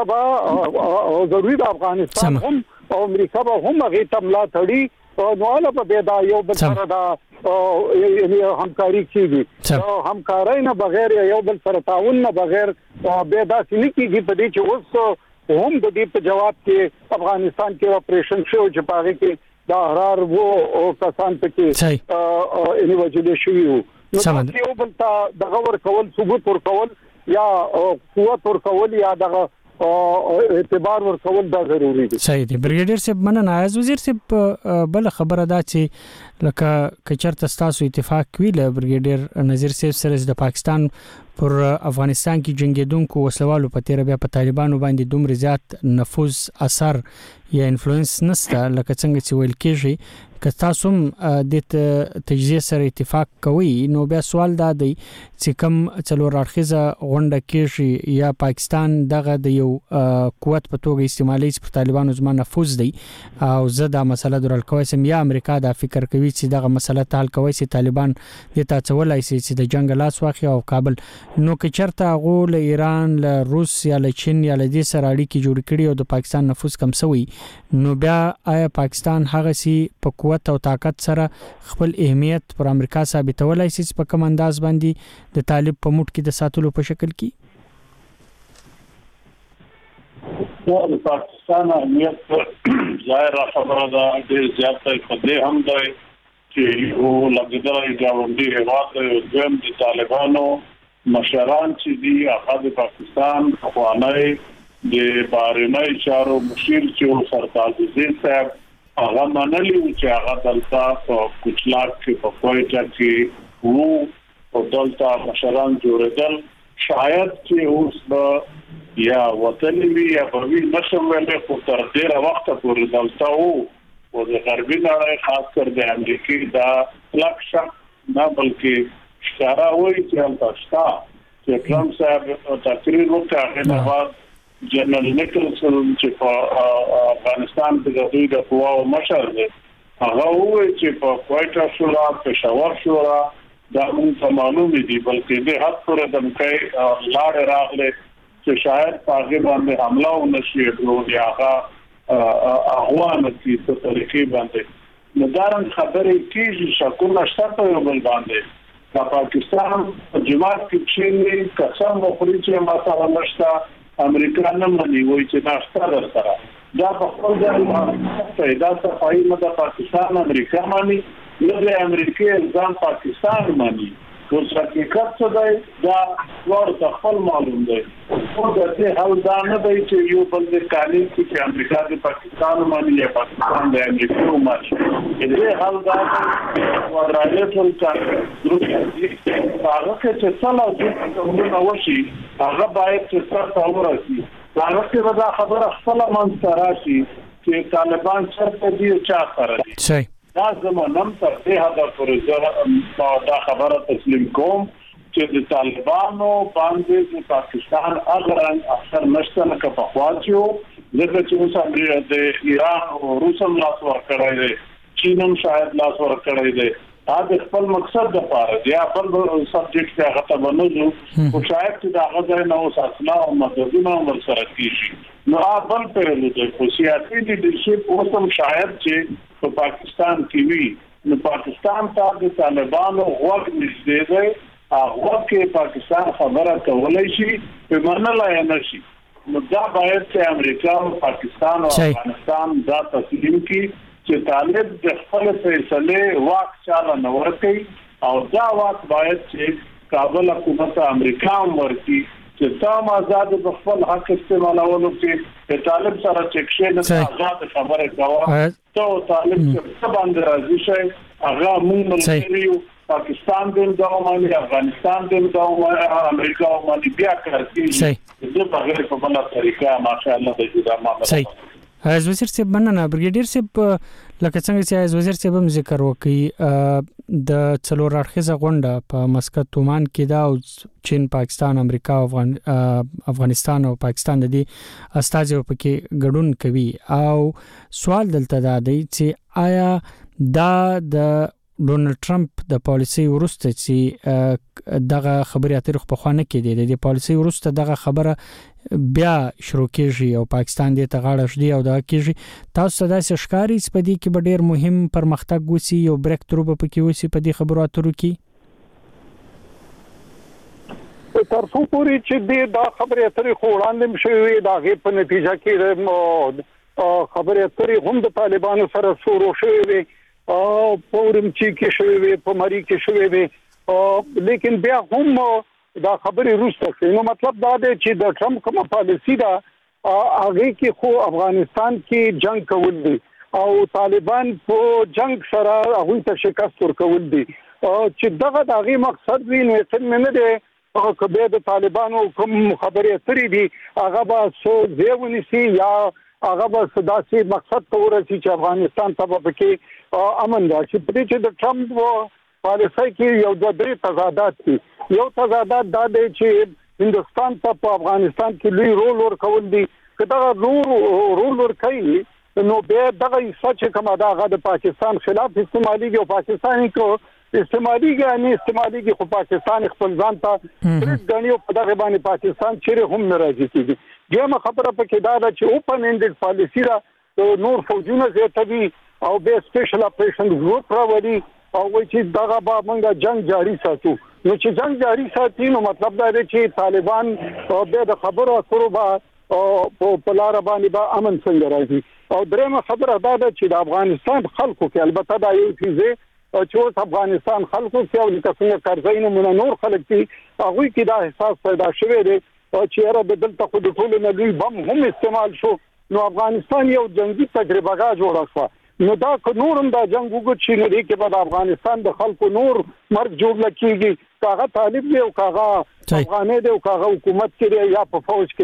تبا ضروري د افغانستان هم او امریکا به هم هغه تملا تړي نو له په بيدا یو بل سره دا یعنی همکاري کیږي او همکارۍ نه بغیر یو بل سره تعاون نه بغیر بيدا سلی کیږي په دې چې اوس هم د دې په جواب کې افغانستان کې اپریشن شو چې پاره کې دا حرار وو او کسان پکې یعنی وجود شوی وو نو یو بل ته دغه ور کول ثبوت ور کول یا قوت ور کول یا دغه او اعتبار ورکول دا ضروری دي صحیح دي بریګیډر صاحب مننه از وزیر صاحب بل خبره دا چې لکه کچرته تاسو اتفاق ویل بریګیډر نذیر صاحب سره د پاکستان پر افغانستان کې جنگیدونکو وسلوالو په تیر بیا په طالبانو باندې دومره زیات نفوذ اثر یا انفلوئنس نسته لکه څنګه چې ویل کېږي که تاسو د تجزیه سره اتفاق کوي نو بیا سوال دا دی چې کوم څلور اړخیزه غونډه کېږي یا پاکستان دغه د یو قوت په توګه استعمالي پر طالبانو زما نفوذ دی او زه دا مسله درل کوي سم یا امریکا دا فکر کوي چې دغه مسله حل کوي چې طالبان د تاڅولای شي چې د جنگ لاس واخی او کابل نو که چرته غو له ایران له روس یا له چین یا له دې سره اړیکې جوړ کړي او د پاکستان نفوذ کم شوی نو بیا آیا پاکستان هغه سي په قوت او طاقت سره خپل اهمیت پر امریکا ثابتولای شي په کوم انداز باندې د طالب په موټ کې د ساتلو په شکل کې د پاکستان اهمیت ظاهر خبره ده ډېر زیات په دې هم ده چې یو لګیدل ګاونډي هیواد د د طالبانو مشران چې دي هغه د پاکستان خوانای د بارنای چارو مشیر چې سرتاج عزیز صاحب هغه منلی چې هغه دلته په کوچلاک کې په کوټه کې وو او دلته مشران جوړېدل شاید چې اوس د یا وطن وی یا بروي نشم ولې خو تر ډیره وخت پورې دلته وو او د غربي نړۍ خاص کر د امریکای دا لکشا نه بلکې ښکارا وایي چې تاسو چې ټرمپ صاحب تقریر وکړ هغه بعد جنرال نیکلسن چې په افغانستان کې د دوی د قواو مشر دی هغه وایي چې په کوټا شورا پېښور شورا دا موږ معلومه دي بلکې د حد پر د مکای لاړ راغله چې شاید هغه باندې حمله ونشي او هغه اغوان کې په طریقې باندې مدارن خبرې کیږي شکونه شته په بل باندې د پاکستان جماعت کې چې قسم وخوري چې ما سره نشته امریکا نه مني وایي چې ناشته در سره دا په خپل ځای پیدا صفایي مده پاکستان امریکا مانی نه د امریکای ځان پاکستان مانی او حقیقت څه دی دا ورته خپل معلوم دی خو د دې حل دا نه دی چې یو بل د قانون کې امریکا د پاکستان مانی یا پاکستان د امریکا مانی دې حل دا ورایله ټول کار ضروري دی هغه چې څلور د کومه وشي هغه باید چې څه ورسي هغه کې دا خبره خپل منځ راشي چې طالبان چرته دي او چا سره دي صحیح دا زمونږ تر دې هدف پورې دا خبره تسلیم کوم چې د طالبانو باندې د پاکستان اغران اکثر نشته نه په خواچو دغه چې اوس د ایران او روس هم لاس ورکړی دی چین هم شاید لاس ورکړی دی دا د خپل مقصد لپاره دی خپل سبجیکټ ته غته بنوځو او شاید چې دا غځای نه اوس اصلا او مددونه هم سره کیږي نو بل پهلو د سیاسي لیډرشپ اوس هم شاید چې په پاکستان کې وی نو پاکستان ته د طالبانو غوږ نږدې دی هغه کې پاکستان خبره کولای شي په منلای نه شي نو دا باید چې امریکا او پاکستان او افغانستان دا تسلیم کړي چې طالب د خپل فیصله واک چاله نه ورکړي او دا واک باید چې کابل حکومت امریکا ورکړي چې تام آزاد په خپل حق استعمالولو کې د طالب سره چکشې نه آزاد خبره کوي ته طالب څه باندې راځي شي هغه موږ ملګریو پاکستان دیم دوامانی افغانستان دیم دوامانی امریکا دوامانی بیا کوي چې په غیر په بل طریقه ماشاءالله د جدا معاملې از وزیر صاحب مننه برګیډیر صاحب لکه څنګه چې از وزیر صاحب هم ذکر وکړي د څلور اړخیزه غونډه په مسقط عمان کې دا او چین پاکستان امریکا افغان افغانستان او پاکستان د دې استازي په کې ګډون کوي او سوال دلته دا دی چې آیا دا د ډونلډ ټرمپ د پالیسي ورسته چې دغه خبرې اترې په خوانه کې دي د پالیسي ورسته دغه خبره بیا شروع کیږي او پاکستان دې ته غاړه شدي او دا کیږي تاسو دا ښکاری سپدي کې به ډیر مهم پرمختګ وسی او بریک ترو په کې وسی په دې خبرو اترو کې تر څو پورې چې دې دا خبرې اترې خو وړاندې شوې دا غي په نتیجه کې خبرې اترې هم د طالبانو سره شروع شوې او پورم چې کې شوې په مری کې شوې لیکن بیا هم دا خبرې روسته نو مطلب دا دی چې د ټرمپ کومه پالیسی دا هغه کې خو افغانستان کې جنگ کول دي او طالبان په جنگ سره هغه ته شکست ورکول دي چې دغه دغه مقصد وی نه څنګه نه دی او کبه د طالبانو کوم خبرې اترې دي هغه به سو دیونی سي یا هغه به صداسي مقصد ته ورسي چې افغانستان ته به کې امن راشي په دې چې د ټرمپ پالیسي کې یو د درې تضادات دي یو تضادات دا دی چې هندستان ته په افغانستان کې لوی رول ورکول دي کدا رول رول ورکوي نو به دغه سچ کومه دا د پاکستان خلاف استعمالي او پاکستاني کو استعمالي غاني استعمالي خو پاکستان خپل ځان ته پرېږدي او په دغه باندې پاکستان چیرې هم ناراضي کیږي دغه خبره پکې دا ده چې اوپن انډډ پالیسی را نور فوجونه زیاتوي او به سپیشل اپریشن ګروپ راوړي او چې دغه به موږ جنگ جاری ساتو نو چې جنگ جاری ساتي نو مطلب دا دی چې طالبان به د خبرو اترو به په لار باندې به امن څنګه راځي او درېمه خبره دا ده چې د افغانستان خلکو کې البته دا یو څه چې اوس افغانستان خلکو کې او د څنګه کارځای نه نور خلک دي هغه کې دا احساس پیدا شوی دی چې را د دلته خو د ټولو نه لوی بم هم استعمال شو نو افغانستان یو جنگي تجربه جوړه شو نو دا نورم دا جنگ وګت شي نو دې کې بعد افغانستان د خلکو نور مرګ جوړ لکېږي کاغه طالب دی او کاغه افغاني دی او کاغه حکومت کې یا په فوج کې دی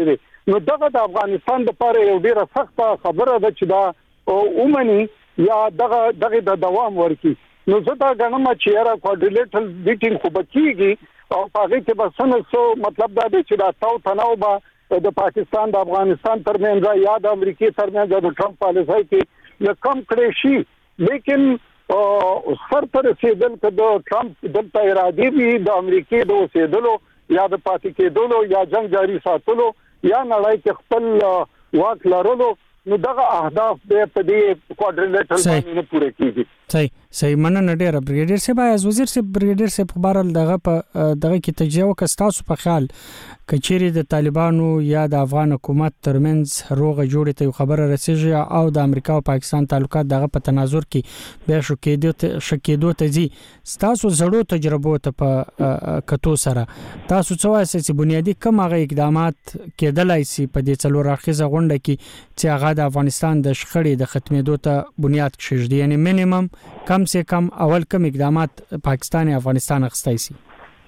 نو دغه د افغانستان لپاره یو ډیره سخته خبره ده چې دا اومني یا دغه دغه د دوام ورکی. نو زه دا غنم چې یاره کوارډینیټل میټینګ خو بکیږي او هغه کې به څنګه سو مطلب دا دی چې دا تاو تناو به د پاکستان د افغانستان ترمنځ یا د امریکای ترمنځ د ټرمپ پالیسۍ کې یو کم کړی شي، لیکن سر پر رسیدل که د ټرمپ دلته ارادي وي د امریکای د اوسېدلو یا د پاتې کېدلو یا جنگ جاری ساتلو یا نړۍ کې خپل واک لرلو، نو دغه اهداف به په دې کوارډینیټل باندې نه پوره کیږي. صحیح صحیح مننه ډیره. بریګیډیر صاحب از وزیر صاحب بریګیډیر صاحب خبرل دغه په دغه کې تجزیه وکستاسو په خیال کچېری د طالبانو یا د افغان حکومت ترمنځ روغه جوړه ته خبره رسیږي او د امریکا او پاکستان تعلقات دغه په تناظر کې بیا شو کېدو شکېدو ته زی تاسو زړو تجربو ته په کتو سره تاسو څه وایي چې بنیادی کوم هغه اقدامات کېدلای شي په دې څلور اخیزه غونډه کې چې هغه د افغانستان د شخړې د ختمېدو ته بنیاد کېږي، یعنی مینیمم کم سے کم اول کم اقدامات پاکستان یا افغانستان اخستای شي؟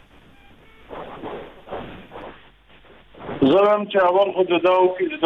زرم چې اول خو د داو کې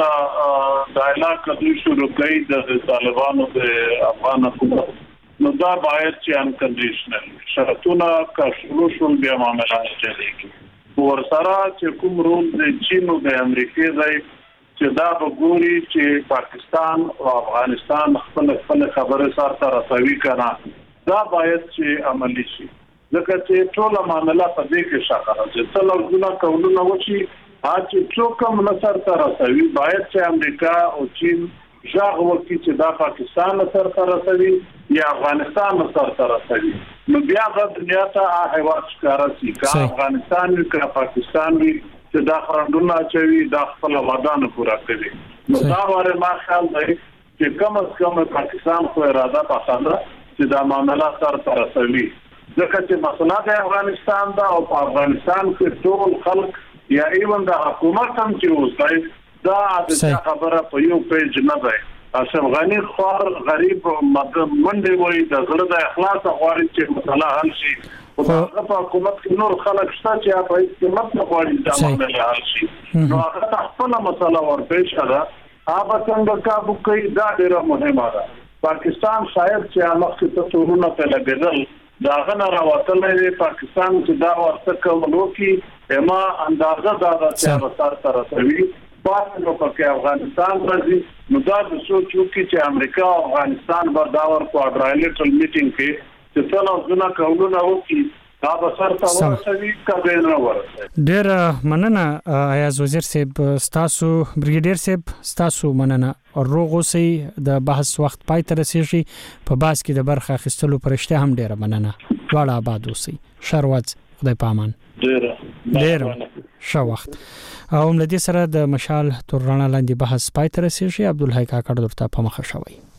دا د علاقه د شروع کړي د طالبانو د افغان حکومت، نو دا باید چې ان کنډیشنل شرطونه کا شروع شول بیا معاملات چلیږي. ورسره چې کوم رول د چین او د امریکای ځای چې دا وګوري چې پاکستان او افغانستان خپل خپل خبره سره تر رسوي کړه، دا باید چې عملی شي. ځکه چې ټول معاملات په دې کې شاخه چې څلور ګونه کولونه وشي چې څوک هم نصر تر رسوي، باید چې امریکا او چین ژغ وکړي چې دا پاکستان سره تر رسوي یا افغانستان سره تر رسوي. نو بیا د دنیا ته هیواد ښکارا شي که افغانستان وي که پاکستان وي چې دا خرندونه چوي دا خپل وعدانه پوره کوي. نو دا واره ما خیال دی چې کم از کم پاکستان خو اراده پخانه چې دا معاملات سره تر رسوي، ځکه چې مسله د افغانستان دا او په افغانستان کې ټول خلک یا ایون د حکومت هم چې اوسای دا د خبره په یو پیج نه دی. اشرف غنی خوار غریب منډه وای د زړه د اخلاص غواړي چې مسله حل شي، او د حکومت کې نور خلک شته چې په حکومت نه غواړي دا مسله حل شي. نو هغه خپل مسله ورپېښ کړه هغه څنګه کابو کوي دا ډیره مهمه ده. پاکستان شاید چې هغه کې تورونه په لګیدل دا غنه راوتلې پاکستان چې دا ورته کوملو کې اما اندازه دا چې ورته تر رسوي پات نو پکې افغانستان راځي. نو دا د سوچو کې چې امریکا او افغانستان به دا ور کوارډینیټل میټینګ کې چې څلور ځله کولونه وکړي دا به سره ورسوي کبه نه ورسوي. ډیر مننه ایاز وزیر صاحب، تاسو بریګیډیر صاحب تاسو مننه. روغ اوسئ، د بحث وخت پای ته رسیږي، په باس کې د برخه اخیستلو پرشته هم ډیر مننه. واړه آباد اوسئ. شروات خدای پامان. ډیر ډیر ښه وخت. او ملدي سره د مشال تر رڼا لاندې بحث پای ته رسیږي. عبدالحی کاکړ درته په مخه شوی.